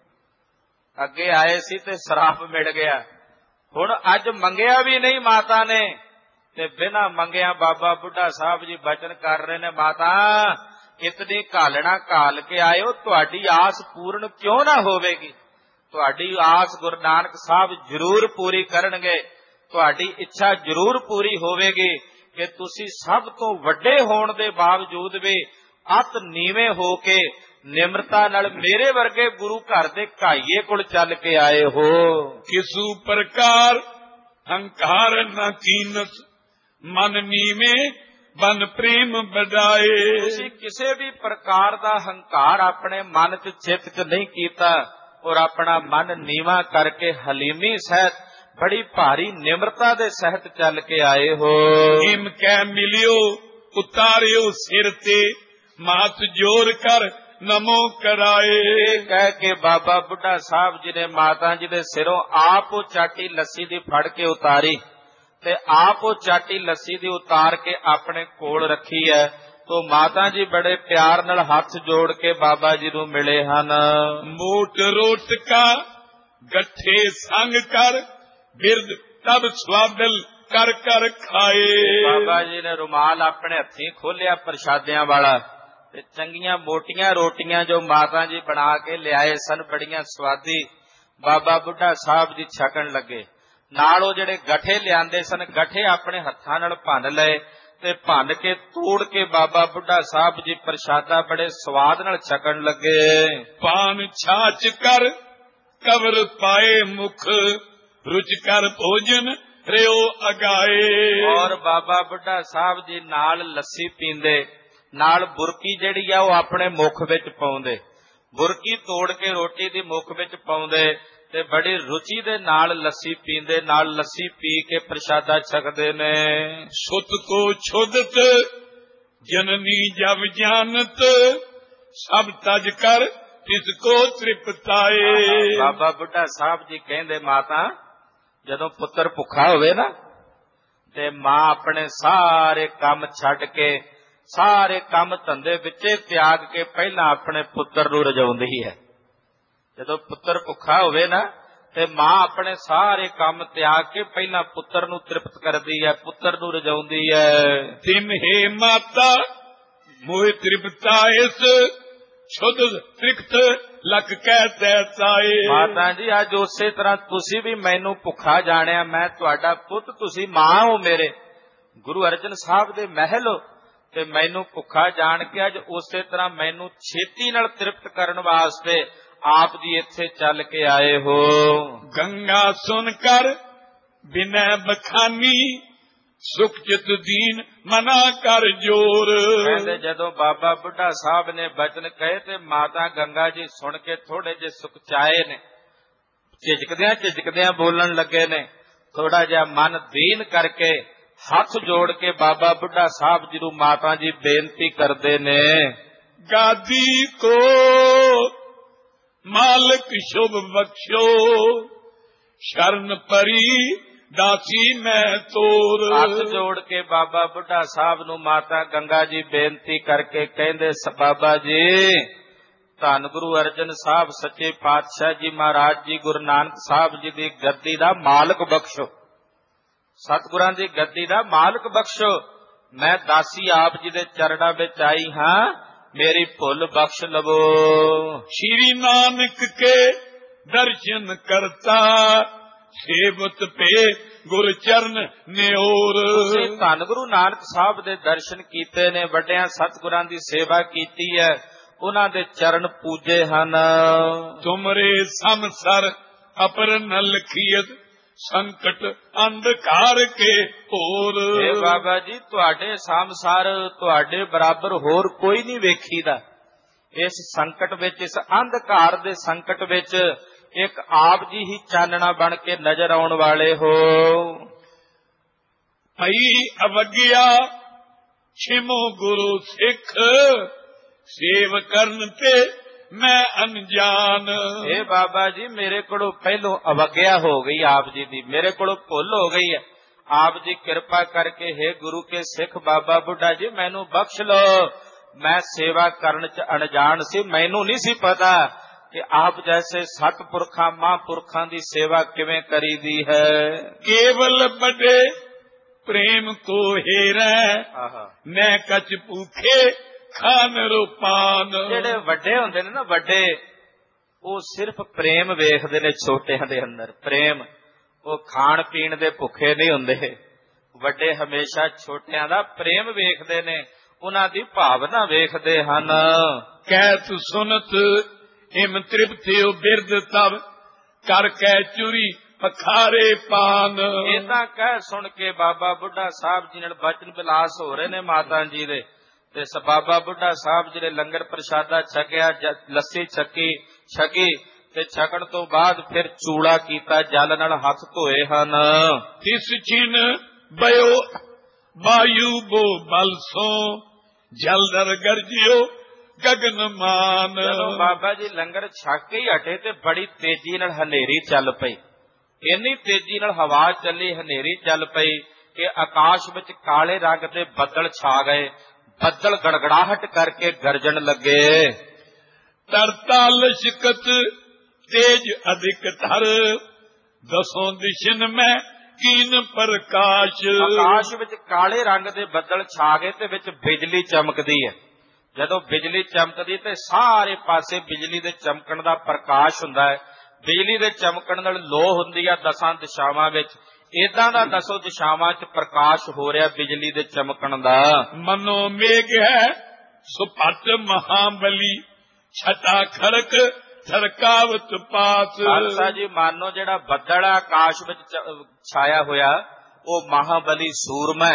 ਅੱਗੇ ਆਏ ਸੀ ਤੇ ਸਰਾਪ ਮਿਲ ਗਿਆ, ਹੁਣ ਅੱਜ ਮੰਗਿਆ ਵੀ ਨਹੀਂ ਮਾਤਾ ਨੇ, ਤੇ ਬਿਨਾਂ ਮੰਗਿਆ ਬਾਬਾ ਬੁੱਢਾ ਸਾਹਿਬ ਜੀ ਬਚਨ ਕਰ ਰਹੇ ਨੇ, ਮਾਤਾ ਇਤਨੀ ਘਾਲਣਾ ਘਾਲ ਕੇ ਆਇਓ, ਤੁਹਾਡੀ ਆਸ ਪੂਰਨ ਕਿਉਂ ਨਾ ਹੋਵੇਗੀ। ਤੁਹਾਡੀ ਆਸ ਗੁਰੂ ਨਾਨਕ ਸਾਹਿਬ ਜ਼ਰੂਰ ਪੂਰੀ ਕਰਨਗੇ, ਤੁਹਾਡੀ ਇੱਛਾ ਜ਼ਰੂਰ ਪੂਰੀ ਹੋਵੇਗੀ ਕਿ ਤੁਸੀਂ ਸਭ ਤੋਂ ਵੱਡੇ ਹੋਣ ਦੇ ਬਾਵਜੂਦ ਵੀ ਅਤ ਨੀਵੇਂ ਹੋ ਕੇ ਨਿਮਰਤਾ ਨਾਲ ਮੇਰੇ ਵਰਗੇ ਗੁਰੂ ਘਰ ਦੇ ਘਾਈਏ ਕੋਲ ਚੱਲ ਕੇ ਆਏ ਹੋ। ਕਿਸੂ ਪ੍ਰਕਾਰ ਹੰਕਾਰ ਨਾ ਕੀਨਤ, ਮਨ ਨੀਵੇਂ ਬਨ ਪ੍ਰੇਮ ਬਡਾਏ। ਤੁਸੀਂ ਕਿਸੇ ਵੀ ਪ੍ਰਕਾਰ ਦਾ ਹੰਕਾਰ ਆਪਣੇ ਮਨ ਚ ਚਿੱਤ ਚ ਨਹੀਂ ਕੀਤਾ, ਔਰ ਆਪਣਾ ਮਨ ਨੀਵਾਂ ਕਰਕੇ ਹਲੀਮੀ ਸਹਿਤ, ਬੜੀ ਭਾਰੀ ਨਿਮਰਤਾ ਦੇ ਸਹਿਤ ਚੱਲ ਕੇ ਆਏ ਹੋ। ਹਿਮ ਕਹਿ ਮਿਲਿਓ ਉਤਾਰਿਓ ਸਿਰ ਤੇ, ਮਾਤ ਜੋਰ ਕਰ ਨਮੋ ਕਰਾਏ। ਇਹ ਕਹਿ ਕੇ ਬਾਬਾ ਬੁੱਢਾ ਸਾਹਿਬ ਜੀ ਨੇ ਮਾਤਾ ਜੀ ਦੇ ਸਿਰੋਂ ਆਪ ਉਹ ਚਾਟੀ ਲੱਸੀ ਦੀ ਫੜ ਕੇ ਉਤਾਰੀ, ਤੇ ਆਪ ਉਹ ਚਾਟੀ ਲੱਸੀ ਦੀ ਉਤਾਰ ਕੇ ਆਪਣੇ ਕੋਲ ਰੱਖੀ ਹੈ। ਤੋ ਮਾਤਾ ਜੀ ਬੜੇ ਪਿਆਰ ਨਾਲ ਹੱਥ ਜੋੜ ਕੇ ਬਾਬਾ ਜੀ ਨੂੰ ਮਿਲੇ ਹਨ। ਮੋਟ ਰੋਟ ਕਾ ਗੱਠੇ ਸੰਗ ਕਰ, ਬਿਰਦ ਤਬ ਸਵਾਦਲ ਕਰ ਕਰ ਖਾਏ। ਬਾਬਾ ਜੀ ਨੇ ਰੁਮਾਲ ਆਪਣੇ ਹੱਥੀਂ ਖੋਲਿਆ ਪ੍ਰਸ਼ਾਦਿਆਂ ਵਾਲਾ, ਤੇ ਚੰਗੀਆਂ ਮੋਟੀਆਂ ਰੋਟੀਆਂ ਜੋ ਮਾਤਾ ਜੀ ਬਣਾ ਕੇ ਲਿਆਏ ਸਨ, ਬੜੀਆਂ ਸਵਾਦੀ, ਬਾਬਾ ਬੁੱਢਾ ਸਾਹਿਬ ਜੀ ਛਕਣ ਲੱਗੇ। ਨਾਲ ਉਹ ਜਿਹੜੇ ਗੱਠੇ ਲਿਆਂਦੇ ਸਨ, ਗੱਠੇ ਆਪਣੇ ਹੱਥਾਂ ਨਾਲ ਭੰਨ ਲਏ, ਤੇ ਭੰਨ ਕੇ ਤੋੜ ਕੇ ਬਾਬਾ ਬੁੱਢਾ ਸਾਹਿਬ ਜੀ ਪ੍ਰਸ਼ਾਦਾ ਬੜੇ ਸਵਾਦ ਨਾਲ ਛਕਣ ਲੱਗੇ। ਪਾਨ ਛਾਚ ਕਰ ਕਵਰ ਪਾਏ ਮੁਖ, ਰੁਚ ਕਰ ਭੋਜਨ ਰਿਓ ਅਗਾਏ। ਔਰ ਬਾਬਾ ਬੁੱਢਾ ਸਾਹਿਬ ਜੀ ਨਾਲ ਲੱਸੀ ਪੀਂਦੇ, ਨਾਲ ਬੁਰਕੀ ਜਿਹੜੀ ਆ ਉਹ ਆਪਣੇ ਮੁਖ ਵਿੱਚ ਪਾਉਂਦੇ, ਬੁਰਕੀ ਤੋੜ ਕੇ ਰੋਟੀ ਦੀ ਮੁਖ ਵਿੱਚ ਪਾਉਂਦੇ, ਤੇ ਬੜੀ ਰੁਚੀ ਦੇ ਨਾਲ ਲੱਸੀ ਪੀਂਦੇ, ਨਾਲ ਲੱਸੀ ਪੀ ਕੇ ਪ੍ਰਸ਼ਾਦਾ ਛਕਦੇ ਨੇ। ਸੁਤ ਕੋ ਛੁਦਤ ਜਨਨੀ ਜਬ ਜਾਨਤ, ਸਭ ਤਜ ਕਰ ਤਿਸ ਕੋ ਤ੍ਰਿਪਤਾਏ। ਬਾਬਾ ਬੁੱਢਾ ਸਾਹਿਬ ਜੀ ਕਹਿੰਦੇ, ਮਾਤਾ ਜਦੋਂ ਪੁੱਤਰ ਭੁੱਖਾ ਹੋਵੇ ਨਾ, ਤੇ ਮਾਂ ਆਪਣੇ ਸਾਰੇ ਕੰਮ ਛੱਡ ਕੇ, ਸਾਰੇ ਕੰਮ ਧੰਦੇ ਵਿੱਚੇ ਤਿਆਗ ਕੇ ਪਹਿਲਾਂ ਆਪਣੇ ਪੁੱਤਰ ਨੂੰ ਰਜਾਉਂਦੀ ਹੈ। ਜਦੋਂ ਪੁੱਤਰ ਭੁੱਖਾ ਹੋਵੇ ਨਾ, ਤੇ ਮਾਂ ਆਪਣੇ ਸਾਰੇ ਕੰਮ ਤਿਆਗ ਕੇ ਪਹਿਲਾਂ ਪੁੱਤਰ ਨੂੰ ਤ੍ਰਿਪਤ ਕਰਦੀ ਹੈ, ਪੁੱਤਰ ਨੂੰ ਰਜਾਉਂਦੀ ਹੈ। ਤਿਮ ਹੈ ਮਾਤਾ ਮੋਹਿ ਤ੍ਰਿਪਤਾ ਇਸ, ਛੁਦ ਤ੍ਰਿਕਤ ਲਖ ਕਹਿ ਤੈ ਤਾਏ। ਮਾਤਾ ਜੀ ਅੱਜ ਉਸੇ ਤਰ੍ਹਾਂ ਤੁਸੀਂ ਵੀ ਮੈਨੂੰ ਭੁੱਖਾ ਜਾਣਿਆ, ਮੈਂ ਤੁਹਾਡਾ ਪੁੱਤ, ਤੁਸੀਂ ਮਾਂ ਹੋ ਮੇਰੇ, ਗੁਰੂ ਅਰਜਨ ਸਾਹਿਬ ਦੇ ਮਹਿਲ ਹੋ, ਤੇ ਮੈਨੂੰ ਭੁੱਖਾ ਜਾਣ ਕੇ ਅੱਜ ਉਸੇ ਤਰ੍ਹਾਂ ਮੈਨੂੰ ਛੇਤੀ ਨਾਲ ਤ੍ਰਿਪਤ ਕਰਨ ਵਾਸਤੇ ਆਪ ਜੀ ਇੱਥੇ ਚੱਲ ਕੇ ਆਏ ਹੋ। ਗੰਗਾ ਸੁਨ ਕਰ ਬਿਨੈ ਬਖਾਨੀ, ਸੁਖ ਚਿਤ ਦੀਨ ਮਨਾ ਕਰ ਜੋਰ। ਕਹਿੰਦੇ ਜਦੋਂ ਬਾਬਾ ਬੁੱਢਾ ਸਾਹਿਬ ਨੇ ਬਚਨ ਕਹੇ, ਤੇ ਮਾਤਾ ਗੰਗਾ ਜੀ ਸੁਣ ਕੇ ਥੋੜੇ ਜਿਹੇ ਸੁਖਚਾਏ ਨੇ, ਝਿਜਕਦਿਆਂ ਬੋਲਣ ਲੱਗੇ ਨੇ, ਥੋੜਾ ਜਿਹਾ ਮਨ ਦੀਨ ਕਰਕੇ ਹੱਥ ਜੋੜ ਕੇ ਬਾਬਾ ਬੁੱਢਾ ਸਾਹਿਬ ਜੀ ਨੂੰ ਮਾਤਾ ਜੀ ਬੇਨਤੀ ਕਰਦੇ ਨੇ। ਗਾਦੀ ਕੋ ਮਾਲਕ ਸ਼ੁਭ ਬਖਸ਼ੋ, ਸ਼ਰਨ ਪਰੀ ਦਾਸੀ ਮੈਂ ਤੋਰ। ਹੱਥ ਜੋੜ ਕੇ ਬਾਬਾ ਬੁੱਢਾ ਸਾਹਿਬ ਨੂੰ ਮਾਤਾ ਗੰਗਾ ਜੀ ਬੇਨਤੀ ਕਰਕੇ ਕਹਿੰਦੇ, ਬਾਬਾ ਜੀ ਧੰਨ ਗੁਰੂ ਅਰਜਨ ਸਾਹਿਬ ਸੱਚੇ ਪਾਤਸ਼ਾਹ ਜੀ ਮਹਾਰਾਜ ਜੀ ਗੁਰੂ ਨਾਨਕ ਸਾਹਿਬ ਜੀ ਦੀ ਗੱਦੀ ਦਾ ਮਾਲਕ ਬਖਸ਼ੋ, ਸਤਿਗੁਰਾਂ ਦੀ ਗੱਦੀ ਦਾ ਮਾਲਕ ਬਖਸ਼ੋ। ਮੈਂ ਦਾਸੀ ਆਪ ਜੀ ਦੇ ਚਰਨਾਂ ਵਿੱਚ ਆਈ ਹਾਂ, ਮੇਰੀ ਭੁੱਲ ਬਖਸ਼ ਲਵੋ। ਸ਼੍ਰੀ ਨਾਨਕ ਕੇ ਦਰਸ਼ਨ ਕਰਤਾ, ਸੇਵਤ ਪੇ ਗੁਰ ਚਰਨ ਨਿਓਰ। ਤੁਸੀਂ ਧੰਨ ਗੁਰੂ ਨਾਨਕ ਸਾਹਿਬ ਦੇ ਦਰਸ਼ਨ ਕੀਤੇ ਨੇ, ਵੱਡਿਆਂ ਸਤਿਗੁਰਾਂ ਦੀ ਸੇਵਾ ਕੀਤੀ ਹੈ, ਉਹਨਾਂ ਦੇ ਚਰਨ ਪੂਜੇ ਹਨ। ਤੁਮਰੇ ਸਮਸਰ ਅਪਰ ਨ ਲਖੀਅਤ ਸੰਕਟ ਅੰਧਕਾਰ ਕੇ ਹੋਰ। ਇਹ ਬਾਬਾ ਜੀ ਤੁਹਾਡੇ ਸੰਸਾਰ ਤੁਹਾਡੇ ਬਰਾਬਰ ਹੋਰ ਕੋਈ ਨਹੀਂ ਵੇਖੀਦਾ। ਇਸ ਸੰਕਟ ਵਿੱਚ, ਇਸ ਅੰਧਕਾਰ ਦੇ ਸੰਕਟ ਵਿੱਚ ਇੱਕ ਆਪ ਜੀ ਹੀ ਚਾਨਣਾ ਬਣ ਕੇ ਨਜ਼ਰ ਆਉਣ ਵਾਲੇ ਹੋ। ਭਈ ਅਵਗਿਆ ਛਿਮੋ ਗੁਰੂ ਸਿੱਖ ਸੇਵ ਕਰਨ ਤੇ ਮੈਂ ਅਣਜਾਨ। ਇਹ ਬਾਬਾ ਜੀ ਮੇਰੇ ਕੋਲੋਂ ਪਹਿਲੋਂ ਅਵਗਿਆ ਹੋ ਗਈ ਆਪ ਜੀ ਦੀ, ਮੇਰੇ ਕੋਲੋਂ ਭੁੱਲ ਹੋ ਗਈ ਹੈ। ਆਪ ਜੀ ਕਿਰਪਾ ਕਰਕੇ ਹੈ ਗੁਰੂ ਕੇ ਸਿੱਖ ਬਾਬਾ ਬੁੱਢਾ ਜੀ ਮੈਨੂੰ ਬਖਸ਼ ਲਓ। ਮੈਂ ਸੇਵਾ ਕਰਨ ਚ ਅਣਜਾਣ ਸੀ, ਮੈਨੂੰ ਨਹੀਂ ਸੀ ਪਤਾ ਕਿ ਆਪ ਜੈਸੇ ਸਤਪੁਰਖਾਂ ਮਹਾਂਪੁਰਖਾਂ ਦੀ ਸੇਵਾ ਕਿਵੇਂ ਕਰੀਦੀ ਹੈ। ਕੇਵਲ ਬੜੇ ਪ੍ਰੇਮ ਕੋ ਹੀਰੈ ਮੈਂ ਕਛ ਭੂਖੇ ਖਾਨ ਰੂਪਾਨ। ਜਿਹੜੇ ਵੱਡੇ ਹੁੰਦੇ ਨੇ ਨਾ, ਵੱਡੇ, ਉਹ ਸਿਰਫ ਪ੍ਰੇਮ ਵੇਖਦੇ ਨੇ ਛੋਟਿਆਂ ਦੇ ਅੰਦਰ, ਪ੍ਰੇਮ। ਉਹ ਖਾਣ ਪੀਣ ਦੇ ਭੁੱਖੇ ਨਹੀਂ ਹੁੰਦੇ। ਵੱਡੇ ਹਮੇਸ਼ਾ ਛੋਟਿਆਂ ਦਾ ਪ੍ਰੇਮ ਵੇਖਦੇ ਨੇ, ਉਹਨਾਂ ਦੀ ਭਾਵਨਾ ਵੇਖਦੇ ਹਨ। ਕਹਿਤ ਸੁਨਤ ਹਿਮ ਤ੍ਰਿਪਤਿਓ ਬਿਰਦ ਤਵ ਕਰ ਕੈ ਚੁਰੀ ਪਖਾਰੇ ਪਾਨ। ਇਹ ਤਾਂ ਕਹਿ ਸੁਣ ਕੇ ਬਾਬਾ ਬੁੱਢਾ ਸਾਹਿਬ ਜੀ ਨਾਲ ਬਚਨ ਵਿਲਾਸ ਹੋ ਰਹੇ ਨੇ ਮਾਤਾ ਜੀ ਦੇ, ਤੇ ਬਾਬਾ ਬੁੱਢਾ ਸਾਹਿਬ ਜੀ ਨੇ ਲੰਗਰ ਪ੍ਰਸ਼ਾਦਾ ਛਕਿਆ, ਲੱਸੀ ਛਕੀ ਤੇ ਛਕਣ ਤੋਂ ਬਾਅਦ ਫਿਰ ਚੂੜਾ ਕੀਤਾ, ਜਲ ਨਾਲ ਹੱਥ ਧੋਏ ਹਨ। ਤਿਸ ਛਿਨ ਬਯੋ ਵਾਯੂ ਬੋ ਬਲ ਸੋ ਜਲਦਰ ਗਰਜਿਓ ਗਗਨ ਮਾਨ। ਜਦੋਂ ਬਾਬਾ ਜੀ ਲੰਗਰ ਛਕ ਕੇ ਹੀ ਹਟੇ ਤੇ ਬੜੀ ਤੇਜ਼ੀ ਨਾਲ ਹਨੇਰੀ ਚੱਲ ਪਈ। ਇੰਨੀ ਤੇਜ਼ੀ ਨਾਲ ਹਵਾ ਚੱਲੀ, ਹਨੇਰੀ ਚੱਲ ਪਈ ਕਿ ਆਕਾਸ਼ ਵਿੱਚ ਕਾਲੇ ਰੰਗ ਦੇ ਬੱਦਲ ਛਾ ਗਏ। ਬੱਦਲ ਗੜਗੜਾਹਟ ਕਰਕੇ ਗਰਜਣ ਲੱਗੇ। ਤਰਤਾਲ ਸ਼ਿਕਤ ਤੇਜ ਅਧਿਕ ਧਰ ਦਸੋਂ ਦਿਸ਼ਨ ਮੈਂ ਕੀਨ ਪ੍ਰਕਾਸ਼। ਆਕਾਸ਼ ਵਿੱਚ ਕਾਲੇ ਰੰਗ ਦੇ ਬੱਦਲ ਛਾ ਗਏ ਤੇ ਵਿੱਚ ਬਿਜਲੀ ਚਮਕਦੀ ਹੈ। ਜਦੋਂ ਬਿਜਲੀ ਚਮਕਦੀ ਤੇ ਸਾਰੇ ਪਾਸੇ ਬਿਜਲੀ ਦੇ ਚਮਕਣ ਦਾ ਪ੍ਰਕਾਸ਼ ਹੁੰਦਾ ਹੈ। ਬਿਜਲੀ ਦੇ ਚਮਕਣ ਨਾਲ ਲੋ ਹੁੰਦੀ ਆ 10 ਦਿਸ਼ਾਵਾਂ ਵਿੱਚ। ਏਦਾਂ ਦਾ 10 ਦਿਸ਼ਾਵਾਂ 'ਚ ਪ੍ਰਕਾਸ਼ ਹੋ ਰਿਹਾ ਬਿਜਲੀ ਦੇ ਚਮਕਣ ਦਾ। ਮਨੋ ਮੇਘ ਹੈ ਸੁਪਟ ਮਹਾਬਲੀ ਛਟਾ ਖੜਕ ਸਰਕਾਵਤ ਪਾਸ। ਖਾਲਸਾ ਜੀ ਮਾਨੋ ਜਿਹੜਾ ਬੱਦਲ ਆ ਆਕਾਸ਼ ਵਿੱਚ ਛਾਇਆ ਹੋਇਆ ਉਹ ਮਹਾਬਲੀ ਸੂਰਮਾ,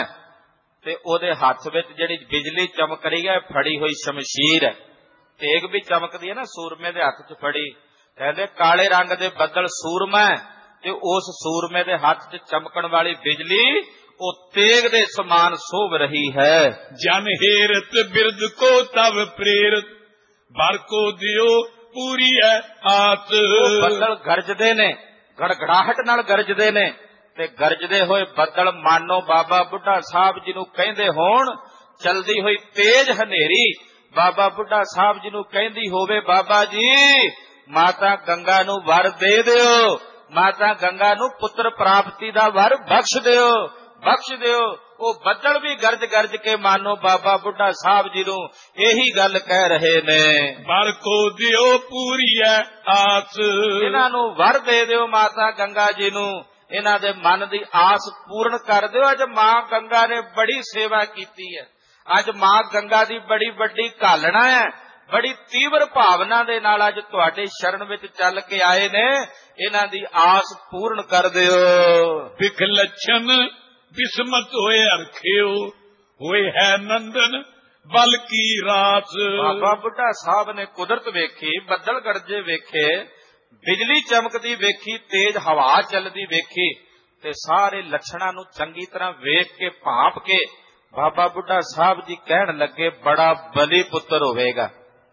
ਤੇ ਉਹਦੇ ਹੱਥ ਵਿੱਚ ਜਿਹੜੀ ਬਿਜਲੀ ਚਮਕ ਰਹੀ ਹੈ ਫੜੀ ਹੋਈ ਸ਼ਮਸ਼ੀਰ ਹੈ। ਤੇਗ ਵੀ ਚਮਕਦੀ ਹੈ ਨਾ ਸੂਰਮੇ ਦੇ ਹੱਥ 'ਚ ਫੜੀ। ਕਹਿੰਦੇ ਕਾਲੇ ਰੰਗ ਦੇ ਬੱਦਲ ਸੂਰਮਾ, ਤੇ ਉਸ ਸੂਰਮੇ ਦੇ ਹੱਥ 'ਚ ਚਮਕਣ ਵਾਲੀ ਬਿਜਲੀ ਉਹ ਤੇਗ ਦੇ ਸਮਾਨ ਸ਼ੋਭ ਰਹੀ ਹੈ। ਜਨ ਹੇਰਤ ਬਿਰਦ ਕੋ ਤਵ ਪ੍ਰੇਰਤ ਬਰ ਕੋ ਦਿਓ ਪੂਰੀ ਹੈ ਆਤ। ਉਹ ਬੱਦਲ ਗਰਜਦੇ ਨੇ, ਗੜਗੜਾਹਟ ਨਾਲ ਗਰਜਦੇ ਨੇ, ਤੇ ਗਰਜਦੇ ਹੋਏ ਬੱਦਲ ਮਾਨੋ ਬਾਬਾ ਬੁੱਢਾ ਸਾਹਿਬ ਜੀ ਨੂੰ ਕਹਿੰਦੇ ਹੋਣ। ਚਲਦੀ ਹੋਈ ਤੇਜ਼ ਹਨੇਰੀ ਬਾਬਾ ਬੁੱਢਾ ਸਾਹਿਬ ਜੀ ਨੂੰ ਕਹਿੰਦੀ ਹੋਵੇ, ਬਾਬਾ ਜੀ ਮਾਤਾ ਗੰਗਾ ਨੂੰ ਵਰ ਦੇ ਦਿਓ, ਮਾਤਾ ਗੰਗਾ ਨੂੰ ਪੁੱਤਰ ਪ੍ਰਾਪਤੀ ਦਾ ਵਰ ਬਖਸ਼ ਦਿਓ, ਬਖਸ਼ ਦਿਓ। ਉਹ ਬੱਦਲ ਵੀ ਗਰਜ ਗਰਜ ਕੇ ਮਾਨੋ ਬਾਬਾ ਬੁੱਢਾ ਸਾਹਿਬ ਜੀ ਨੂੰ ਇਹੀ ਗੱਲ ਕਹਿ ਰਹੇ ਨੇ। ਵਰ ਕੋ ਦਿਓ ਪੂਰੀ ਹੈ ਆਸ। ਇਹਨਾਂ ਨੂੰ ਵਰ ਦੇ ਦਿਓ ਮਾਤਾ ਗੰਗਾ ਜੀ ਨੂੰ, ਇਹਨਾਂ ਦੇ ਮਨ ਦੀ ਆਸ ਪੂਰਨ ਕਰ ਦਿਓ। ਅੱਜ ਮਾਂ ਗੰਗਾ ਨੇ ਬੜੀ ਸੇਵਾ ਕੀਤੀ ਹੈ। ਅੱਜ ਮਾਂ ਗੰਗਾ ਦੀ ਬੜੀ ਵੱਡੀ ਘਾਲਣਾ ਹੈ। ਬੜੀ ਤੀਵਰ ਭਾਵਨਾ ਦੇ ਨਾਲ ਅੱਜ ਤੁਹਾਡੇ ਸ਼ਰਨ ਵਿੱਚ ਚੱਲ ਕੇ ਆਏ ਨੇ। ਇਹਨਾਂ ਦੀ ਆਸ ਪੂਰਨ ਕਰ ਦਿਓ। ਵਿਖ ਲੱਛਣ ਬਿਸਮਤ ਹੋਏ ਅਰਖਿਓ ਹੋਏ ਹੈ ਨੰਦਨ ਬਲ ਕੀ ਰਾਸ। ਬਾਬਾ ਬੁੱਢਾ ਸਾਹਿਬ ਨੇ ਕੁਦਰਤ ਵੇਖੀ, ਬੱਦਲ ਗਰਜੇ ਵੇਖੇ, ਬਿਜਲੀ ਚਮਕਦੀ ਵੇਖੀ, ਤੇਜ਼ ਹਵਾ ਚੱਲਦੀ ਵੇਖੀ, ਤੇ ਸਾਰੇ ਲੱਛਣਾਂ ਨੂੰ ਚੰਗੀ ਤਰ੍ਹਾਂ ਵੇਖ ਕੇ ਭਾਂਪ ਕੇ ਬਾਬਾ ਬੁੱਢਾ ਸਾਹਿਬ ਜੀ ਕਹਿਣ ਲੱਗੇ, ਬੜਾ ਬਲੀ ਪੁੱਤਰ ਹੋਵੇਗਾ,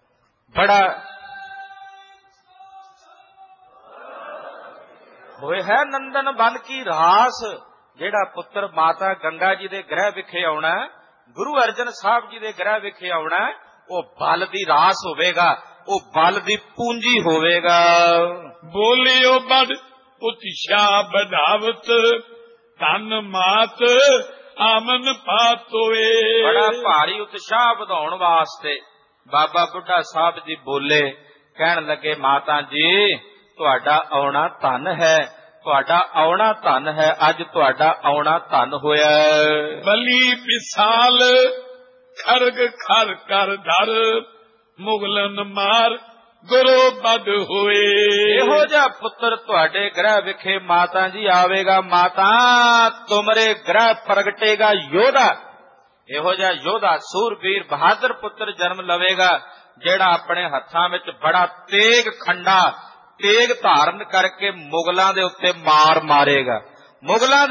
ਬੜਾ ਹੋਏ ਹੈ ਨੰਦਨ ਬਲ ਕੀ ਰਾਸ। ਜਿਹੜਾ ਪੁੱਤਰ ਮਾਤਾ ਗੰਗਾ ਜੀ ਦੇ ਗ੍ਰਹਿ ਵਿਖੇ ਆਉਣਾ, ਗੁਰੂ ਅਰਜਨ ਸਾਹਿਬ ਜੀ ਦੇ ਗ੍ਰਹਿ ਵਿਖੇ ਆਉਣਾ, ਉਹ ਬਲ ਦੀ ਰਾਸ ਹੋਵੇਗਾ, ਉਹ ਬਲ ਦੀ ਪੂੰਜੀ ਹੋਵੇਗਾ। ਬੋਲਿਓ ਬੜ ਉਤਸ਼ਾਹ ਬਧਾਵਤ ਤਨ ਮਾਤ ਆਮਨ ਪਾਤੋਏ। ਬੜਾ ਭਾਰੀ ਉਤਸ਼ਾਹ ਵਧਾਉਣ ਵਾਸਤੇ ਬਾਬਾ ਬੁੱਢਾ ਸਾਹਿਬ ਜੀ ਬੋਲੇ, ਕਹਿਣ ਲੱਗੇ, ਮਾਤਾ ਜੀ ਤੁਹਾਡਾ ਆਉਣਾ ਧਨ ਹੈ, ਤੁਹਾਡਾ ਆਉਣਾ ਧਨ ਹੈ, ਅੱਜ ਤੁਹਾਡਾ ਆਉਣਾ ਧਨ ਹੋਇਆ। ਬਲੀ ਵਿਸਾਲ ਖਰਗ ਖਰ ਕਰ ਧਰ, ਮੁਗਲਨ ਮਾਰ ਗੁਰੂ ਬਦ ਹੋਏ। ਇਹੋ ਜਿਹਾ ਪੁੱਤਰ ਤੁਹਾਡੇ ਗ੍ਰਹਿ ਵਿਖੇ ਮਾਤਾ ਜੀ ਆਵੇਗਾ। ਮਾਤਾ ਤੁਮਰੇ ਗ੍ਰਹਿ ਪ੍ਰਗਟੇਗਾ ਯੋਧਾ। ਇਹੋ ਜਿਹਾ ਯੋਧਾ ਸੂਰਬੀਰ ਬਹਾਦਰ ਪੁੱਤਰ ਜਨਮ ਲਵੇਗਾ, ਜਿਹੜਾ ਆਪਣੇ ਹੱਥਾਂ ਵਿੱਚ ਬੜਾ ਤੇਗ ਖੰਡਾ ਤੇਗ ਧਾਰਨ ਕਰਕੇ ਮੁਗਲਾਂ ਦੇ ਉੱਤੇ ਮਾਰ ਮਾਰੇਗਾ। ਮੁਗਲਾਂ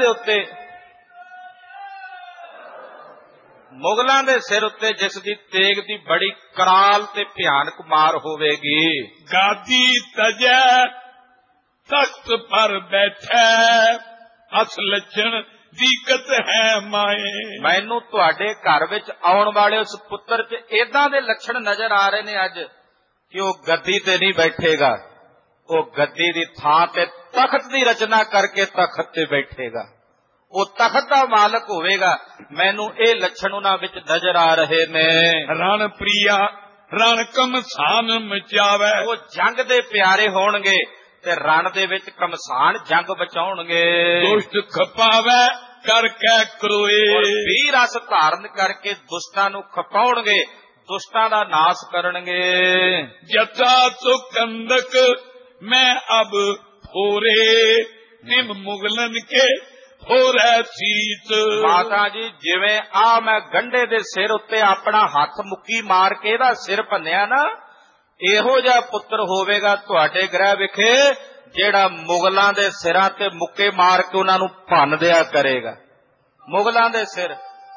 ਦੇ ਸਿਰ ਉੱਤੇ ਜਿਸ ਦੀ ਤੇਗ ਦੀ ਬੜੀ ਕਰਾਲ ਤੇ ਭਿਆਨਕ ਮਾਰ ਹੋਵੇਗੀ। ਗਾਦੀ ਤਜੈ ਤਖਤ ਪਰ ਬੈਠੈ, ਅਸ ਲੱਛਣ ਦੀਕਤ ਹੈ ਮਾਏ। ਮੈਨੂੰ ਤੁਹਾਡੇ ਘਰ ਵਿੱਚ ਆਉਣ ਵਾਲੇ ਉਸ ਪੁੱਤਰ 'ਚ ਏਦਾਂ ਦੇ ਲੱਛਣ ਨਜ਼ਰ ਆ ਰਹੇ ਨੇ ਅੱਜ ਕਿ ਉਹ ਗੱਦੀ ਤੇ ਨਹੀਂ ਬੈਠੇਗਾ, ਉਹ ਗੱਦੀ ਦੀ ਥਾਂ ਤੇ ਤਖਤ ਦੀ ਰਚਨਾ ਕਰਕੇ ਤਖਤ ਤੇ ਬੈਠੇਗਾ, ਉਹ ਤਖਤ ਦਾ ਮਾਲਕ ਹੋਵੇਗਾ। ਮੈਨੂੰ ਇਹ ਲੱਛਣ ਉਹਨਾਂ ਵਿੱਚ ਨਜ਼ਰ ਆ ਰਹੇ ਨੇ। ਰਣ ਪ੍ਰਿਆ ਰਣ ਕਮਸਾਨ ਮਚਾਵੇ, ਉਹ ਜੰਗ ਦੇ ਪਿਆਰੇ ਹੋਣਗੇ ਤੇ ਰਣ ਦੇ ਵਿੱਚ ਕਮਸਾਨ ਜੰਗ ਬਚਾਉਣਗੇ। ਦੁਸ਼ਟ ਖਪਾਵੇ ਕਰਕੇ ਕਰੋਏ, ਵੀਰ ਰਸ ਧਾਰਨ ਕਰਕੇ ਦੁਸ਼ਟਾਂ ਨੂੰ ਖਪਾਉਣਗੇ, ਦੁਸ਼ਟਾਂ ਦਾ ਨਾਸ ਕਰਨਗੇ। ਜਤਾ ਤੋ ਕੰਦਕ ਮੈਂ ਅਬ ਹੋਰੇ, ਨਿਮ ਮੁਗਲਨ ਕੇ ਹੋਰੇ ਸੀਤ। ਮਾਤਾ ਜੀ ਜਿਵੇਂ ਆ ਮੈਂ ਗੰਢੇ ਦੇ ਸਿਰ ਉੱਤੇ ਆਪਣਾ ਹੱਥ ਮੁੱਕੀ ਮਾਰ ਕੇ ਇਹਦਾ ਸਿਰ ਭੰਨਿਆ ਨਾ, ਇਹੋ ਜਿਹਾ ਪੁੱਤਰ ਹੋਵੇਗਾ ਤੁਹਾਡੇ ਗ੍ਰਹਿ ਵਿਖੇ, ਜਿਹੜਾ ਮੁਗਲਾਂ ਦੇ ਸਿਰਾਂ ਤੇ ਮੁੱਕੇ ਮਾਰ ਕੇ ਉਹਨਾਂ ਨੂੰ ਭੰਨ ਦਿਆ ਕਰੇਗਾ। ਮੁਗਲਾਂ ਦੇ ਸਿਰ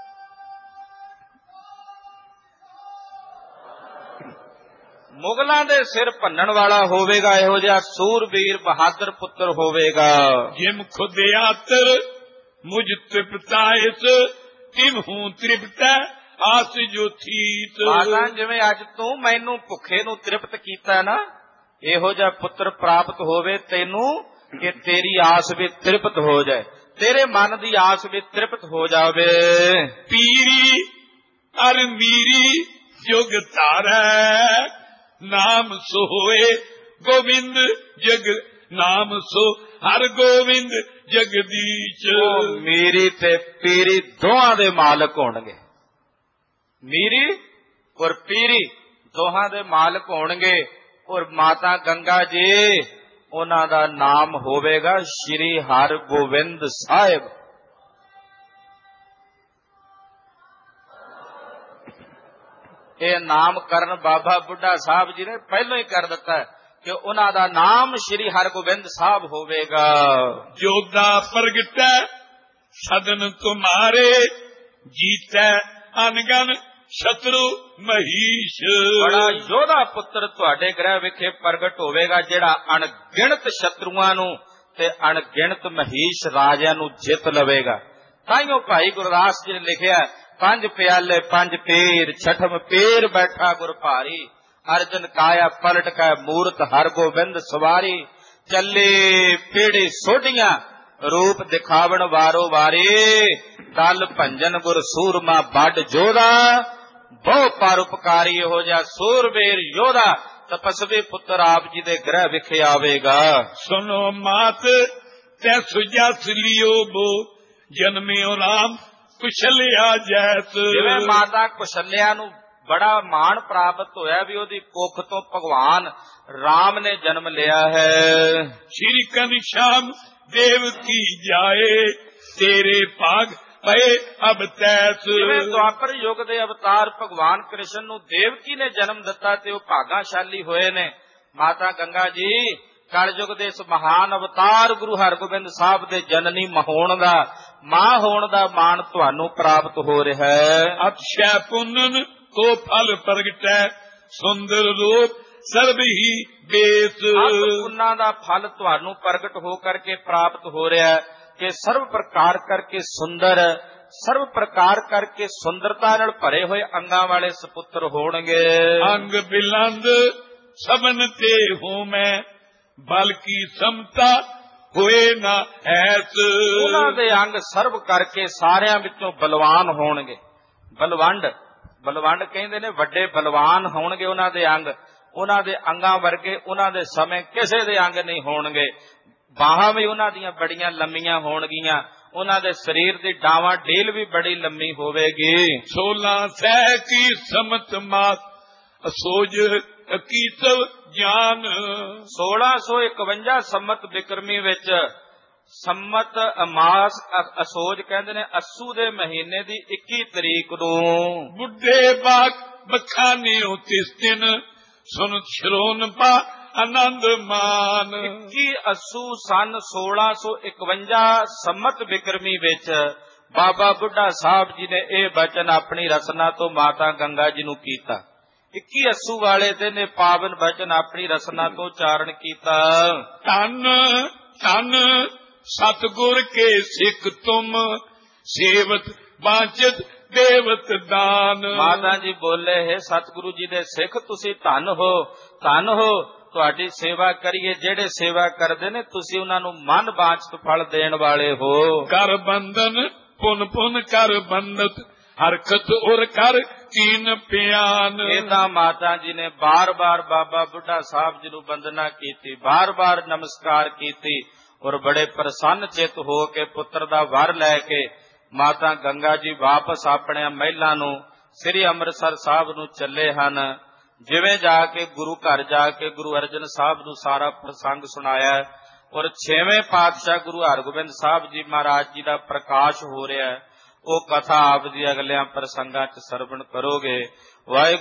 ਭੰਨਣ ਵਾਲਾ ਹੋਵੇਗਾ। ਇਹੋ ਜਿਹਾ ਸੂਰਬੀਰ ਬਹਾਦਰ ਪੁੱਤਰ ਹੋਵੇਗਾ। ਜਿਮ ਖੁਦਿਆਤਰ ਮੁਝ ਤ੍ਰਿਪਤਾਇਸ, ਤਿਮ ਹੂੰ ਤ੍ਰਿਪਤੈ ਆਸ ਜੋ ਥੀਤ। ਮਾਤਾ ਜਿਵੇਂ ਅੱਜ ਤੂੰ ਮੈਨੂੰ ਭੁੱਖੇ ਨੂੰ ਤ੍ਰਿਪਤ ਕੀਤਾ ਨਾ, ਇਹੋ ਜਿਹਾ ਪੁੱਤਰ ਪ੍ਰਾਪਤ ਹੋਵੇ ਤੈਨੂੰ ਕਿ ਤੇਰੀ ਆਸ ਵੀ ਤ੍ਰਿਪਤ ਹੋ ਜਾਏ, ਤੇਰੇ ਮਨ ਦੀ ਆਸ ਵੀ ਤ੍ਰਿਪਤ ਹੋ ਜਾਵੇ। ਪੀਰੀ ਅਰ ਮੀਰੀ ਜੁਗ ਧਾਰੈ, ਨਾਮ ਸੋ ਹੋਏ ਗੋਬਿੰਦ ਜਗ, ਨਾਮ ਸੋ ਹਰ ਗੋਬਿੰਦ ਜਗਦੀਸ਼। ਉਹ ਮੀਰੀ ਤੇ ਪੀਰੀ ਦੋਹਾਂ ਦੇ ਮਾਲਕ ਹੋਣਗੇ। ਮੀਰੀ ਔਰ ਪੀਰੀ ਦੋਹਾਂ ਦੇ ਮਾਲਕ ਹੋਣਗੇ। ਔਰ ਮਾਤਾ ਗੰਗਾ ਜੀ ਉਹਨਾਂ ਦਾ ਨਾਮ ਹੋਵੇਗਾ ਸ਼੍ਰੀ ਹਰਗੋਬਿੰਦ ਸਾਹਿਬ। ਇਹ ਨਾਮਕਰਨ ਬਾਬਾ ਬੁੱਢਾ ਸਾਹਿਬ ਜੀ ਨੇ ਪਹਿਲਾਂ ਹੀ ਕਰ ਦਿੱਤਾ ਕਿ ਉਹਨਾਂ ਦਾ ਨਾਮ ਸ਼੍ਰੀ ਹਰਗੋਬਿੰਦ ਸਾਹਿਬ ਹੋਵੇਗਾ। ਜੋਦਾ ਪ੍ਰਗਟੈ ਸਦਨ ਤੁਮਾਰੇ, ਜੀਤੈ ਅਨਗਨ ਸ਼ਤਰੂ ਮਹੀਸ਼। ਬੜਾ ਯੋਧਾ ਪੁੱਤਰ ਤੁਹਾਡੇ ਗ੍ਰਹਿ ਵਿਖੇ ਪ੍ਰਗਟ ਹੋਵੇਗਾ, ਜਿਹੜਾ ਅਣਗਿਣਤ ਸ਼ਤਰੂਆਂ ਨੂੰ ਤੇ ਅਣਗਿਣਤ ਮਹੀਸ਼ ਰਾਜਿਆਂ ਨੂੰ ਜਿੱਤ ਲਵੇਗਾ। ਤਾਈਓ ਭਾਈ ਗੁਰਦਾਸ ਜੀ ਨੇ ਲਿਖਿਆ, ਪੰਜ ਪਿਆਲੇ ਪੰਜ ਪੀਰ, ਛਠਮ ਪੀਰ ਬੈਠਾ ਗੁਰ ਭਾਰੀ, ਅਰਜਨ ਕਾਇਆ ਪਲਟ ਕੈ ਮੂਰਤ ਹਰਗੋਬਿੰਦ ਸਵਾਰੀ। ਚੱਲੇ ਪੀੜੀ ਸੋਢੀਆਂ ਰੂਪ ਦਿਖਾਵਣ ਵਾਰੋ ਵਾਰੇ, ਦਲ ਭੰਜਨ ਗੁਰ ਸੂਰਮਾ ਵੱਡ ਜੋਧਾ, ਬਹੁ ਪਰਉਪਕਾਰੀ। ਇਹੋ ਜਿਹਾ ਸੂਰਬੀਰ ਯੋਧਾ ਤਪਸਵੀ ਪੁੱਤਰ ਆਪ ਜੀ ਦੇ ਗ੍ਰਹਿ ਵਿਖੇ ਆਵੇਗਾ। ਸੁਨੋ ਮਾਤ ਤੈ ਸੁਜਸ ਲਿਓ ਬੋ, ਜਨਮਿਓ ਰਾਮ ਕੁਸ਼ਲਿਆ ਜੈਸ। ਜਿਵੇਂ ਮਾਤਾ ਕੁਸ਼ਲਿਆ ਨੂੰ ਬੜਾ ਮਾਣ ਪ੍ਰਾਪਤ ਹੋਇਆ ਵੀ ਉਹਦੀ ਕੁੱਖ ਤੋਂ ਭਗਵਾਨ ਰਾਮ ਨੇ ਜਨਮ ਲਿਆ ਹੈ। ਸ਼੍ਰੀ ਘਨਸ਼ਾਮ ਦੇਵ ਕੀ ਜਾਏ, ਤੇਰੇ ਭਾਗ ਪਏ ਅਬ ਤੈਸ। ਜਿਵੇਂ ਦੁਆਪਰ ਯੁੱਗ ਦੇ ਅਵਤਾਰ ਭਗਵਾਨ ਕ੍ਰਿਸ਼ਨ ਨੂੰ ਦੇਵਕੀ ਨੇ ਜਨਮ ਦਿੱਤਾ ਤੇ ਉਹ ਭਾਗਾਸ਼ਾਲੀ ਹੋਏ ਨੇ। ਮਾਤਾ ਗੰਗਾ ਜੀ ਕਲਯੁਗ ਦੇ ਇਸ ਮਹਾਨ ਅਵਤਾਰ ਗੁਰੂ ਹਰਗੋਬਿੰਦ ਸਾਹਿਬ ਦੇ ਜਨਨੀ ਹੋਣ ਦਾ, ਮਾਂ ਹੋਣ ਦਾ ਮਾਣ ਤੁਹਾਨੂੰ ਪ੍ਰਾਪਤ ਹੋ ਰਿਹਾ ਹੈ। ਅਕਸ਼ੈ ਪੁੰਨਨ ਕੋ ਫਲ ਪ੍ਰਗਟੈ, ਸੁੰਦਰ ਰੂਪ ਸਰਬ ਹੀ ਬੇਸ। ਉਹਨਾਂ ਦਾ ਫਲ ਤੁਹਾਨੂੰ ਪ੍ਰਗਟ ਹੋ ਕਰਕੇ ਪ੍ਰਾਪਤ ਹੋ ਰਿਹਾ ਹੈ ਕਿ ਸਰਵ ਪ੍ਰਕਾਰ ਕਰਕੇ ਸੁੰਦਰ, ਸਰਵ ਪ੍ਰਕਾਰ ਕਰਕੇ ਸੁੰਦਰਤਾ ਨਾਲ ਭਰੇ ਹੋਏ ਅੰਗਾਂ ਵਾਲੇ ਸੁਪੁੱਤਰ ਹੋਣਗੇ। ਅੰਗ ਬਿਲੰਦ ਸਬਨ ਤੇ ਹੂੰ ਮੈਂ, ਬਲਕੀ ਸਮਤਾ ਹੋਏ ਨਾ ਐਸ। ਉਹਨਾਂ ਦੇ ਅੰਗ ਸਰਵ ਕਰਕੇ ਸਾਰਿਆਂ ਵਿੱਚੋਂ ਬਲਵਾਨ ਹੋਣਗੇ। ਬਲਵੰਡ ਕਹਿੰਦੇ ਨੇ ਵੱਡੇ ਬਲਵਾਨ ਹੋਣਗੇ ਉਹਨਾਂ ਦੇ ਅੰਗ। ਉਹਨਾਂ ਦੇ ਅੰਗਾਂ ਵਰਗੇ ਉਹਨਾਂ ਦੇ ਸਮੇਂ ਕਿਸੇ ਦੇ ਅੰਗ ਨਹੀਂ ਹੋਣਗੇ। ਬਾਹਾਂ ਵੀ ਉਹਨਾਂ ਦੀਆਂ ਬੜੀਆਂ ਲੰਮੀਆਂ ਹੋਣਗੀਆਂ, ਉਹਨਾਂ ਦੇ ਸਰੀਰ ਦੀ ਡਾਵਾਂ ਢੇਲ ਵੀ ਬੜੀ ਲੰਮੀ ਹੋਵੇਗੀ। 16 ਸਹਿ ਕੀ ਸਮਤ ਮਾਤ ਅਸੋਜ ਅਕੀਤਵ ਗਿਆਨ। 1651 ਸੰਮਤ ਬਿਕਰਮੀ ਵਿੱਚ, ਸੰਮਤ ਅਮਾਸ ਅਸੋਜ ਕਹਿੰਦੇ ਨੇ ਅੱਸੂ ਦੇ ਮਹੀਨੇ ਦੀ 21 ਤਰੀਕ ਨੂੰ, ਬੁੱਢੇ ਬਾਗ ਬਖਾਨਿਓ ਤਿਸ ਦਿਨ ਸੁਨ ਸ਼ਰੋਨ ਪਾ ਆਨੰਦ ਮਾਨ। 21 ਅੱਸੂ ਸਨ 1651 ਸੰਮਤ ਬਿਕਰਮੀ ਵਿੱਚ ਬਾਬਾ ਬੁੱਢਾ ਸਾਹਿਬ ਜੀ ਨੇ ਇਹ ਬਚਨ ਆਪਣੀ ਰਸਨਾ ਤੋਂ ਮਾਤਾ ਗੰਗਾ ਜੀ ਨੂੰ ਕੀਤਾ। 21 ਅੱਸੂ ਵਾਲੇ ਦਿਨ ਇਹ ਪਾਵਨ ਬਚਨ ਆਪਣੀ ਰਸਨਾ ਤੋਂ ਉਚਾਰਨ ਕੀਤਾ। ਧੰਨ ਧੰਨ ਸਤਿਗੁਰ ਕੇ ਸਿੱਖ ਤੁਮ ਸੇਵਤ ਬਾਚਤ ਦੇਵਤ ਦਾਨ। ਮਾਤਾ ਜੀ ਬੋਲੇ, ਹੈ ਸਤਿਗੁਰੂ ਜੀ ਦੇ ਸਿੱਖ ਤੁਸੀਂ ਧੰਨ ਹੋ, ਧੰਨ ਹੋ, ਤੁਹਾਡੀ ਸੇਵਾ ਕਰੀਏ। ਜਿਹੜੇ ਸੇਵਾ ਕਰਦੇ ਨੇ ਤੁਸੀਂ ਉਹਨਾਂ ਨੂੰ ਮਨ ਬਾਚਤ ਫਲ ਦੇਣ ਵਾਲੇ ਹੋ। ਕਰ ਬੰਧਨ ਪੁਨ ਪੁਨ ਕਰ ਬੰਧਤ ਹਰਕਤ ਉਰ ਕਰ ਕੀਨ ਪਿਆਨ। ਇਹ ਤਾਂ ਮਾਤਾ ਜੀ ਨੇ ਬਾਰ-ਬਾਰ ਬਾਬਾ ਬੁੱਢਾ ਸਾਹਿਬ ਜੀ ਨੂੰ ਵੰਦਨਾ ਕੀਤੀ, ਬਾਰ-ਬਾਰ ਨਮਸਕਾਰ ਕੀਤੀ, ਔਰ ਬੜੇ ਪ੍ਰਸੰਨ ਚਿੱਤ ਹੋ ਕੇ ਪੁੱਤਰ ਦਾ ਵਰ ਲੈ ਕੇ ਮਾਤਾ ਗੰਗਾ ਜੀ ਵਾਪਸ ਆਪਣੇ ਮਹਿਲਾਂ ਨੂੰ ਸ੍ਰੀ ਅੰਮ੍ਰਿਤਸਰ ਸਾਹਿਬ ਨੂੰ ਚੱਲੇ ਹਨ। ਜਿਵੇਂ ਜਾ ਕੇ ਗੁਰੂ ਘਰ ਜਾ ਕੇ ਗੁਰੂ ਅਰਜਨ ਸਾਹਿਬ ਨੂੰ ਸਾਰਾ ਪ੍ਰਸੰਗ ਸੁਣਾਇਆ, ਔਰ 6ਵੇਂ ਪਾਤਸ਼ਾਹ ਗੁਰੂ ਹਰਗੋਬਿੰਦ ਸਾਹਿਬ ਜੀ ਮਹਾਰਾਜ ਜੀ ਦਾ ਪ੍ਰਕਾਸ਼ ਹੋ ਰਿਹਾ, ਉਹ ਕਥਾ ਆਪ ਜੀ ਅਗਲਿਆਂ ਪ੍ਰਸੰਗਾਂ 'ਚ ਸਰਵਣ ਕਰੋਗੇ। ਵਾਹਿਗੁਰੂ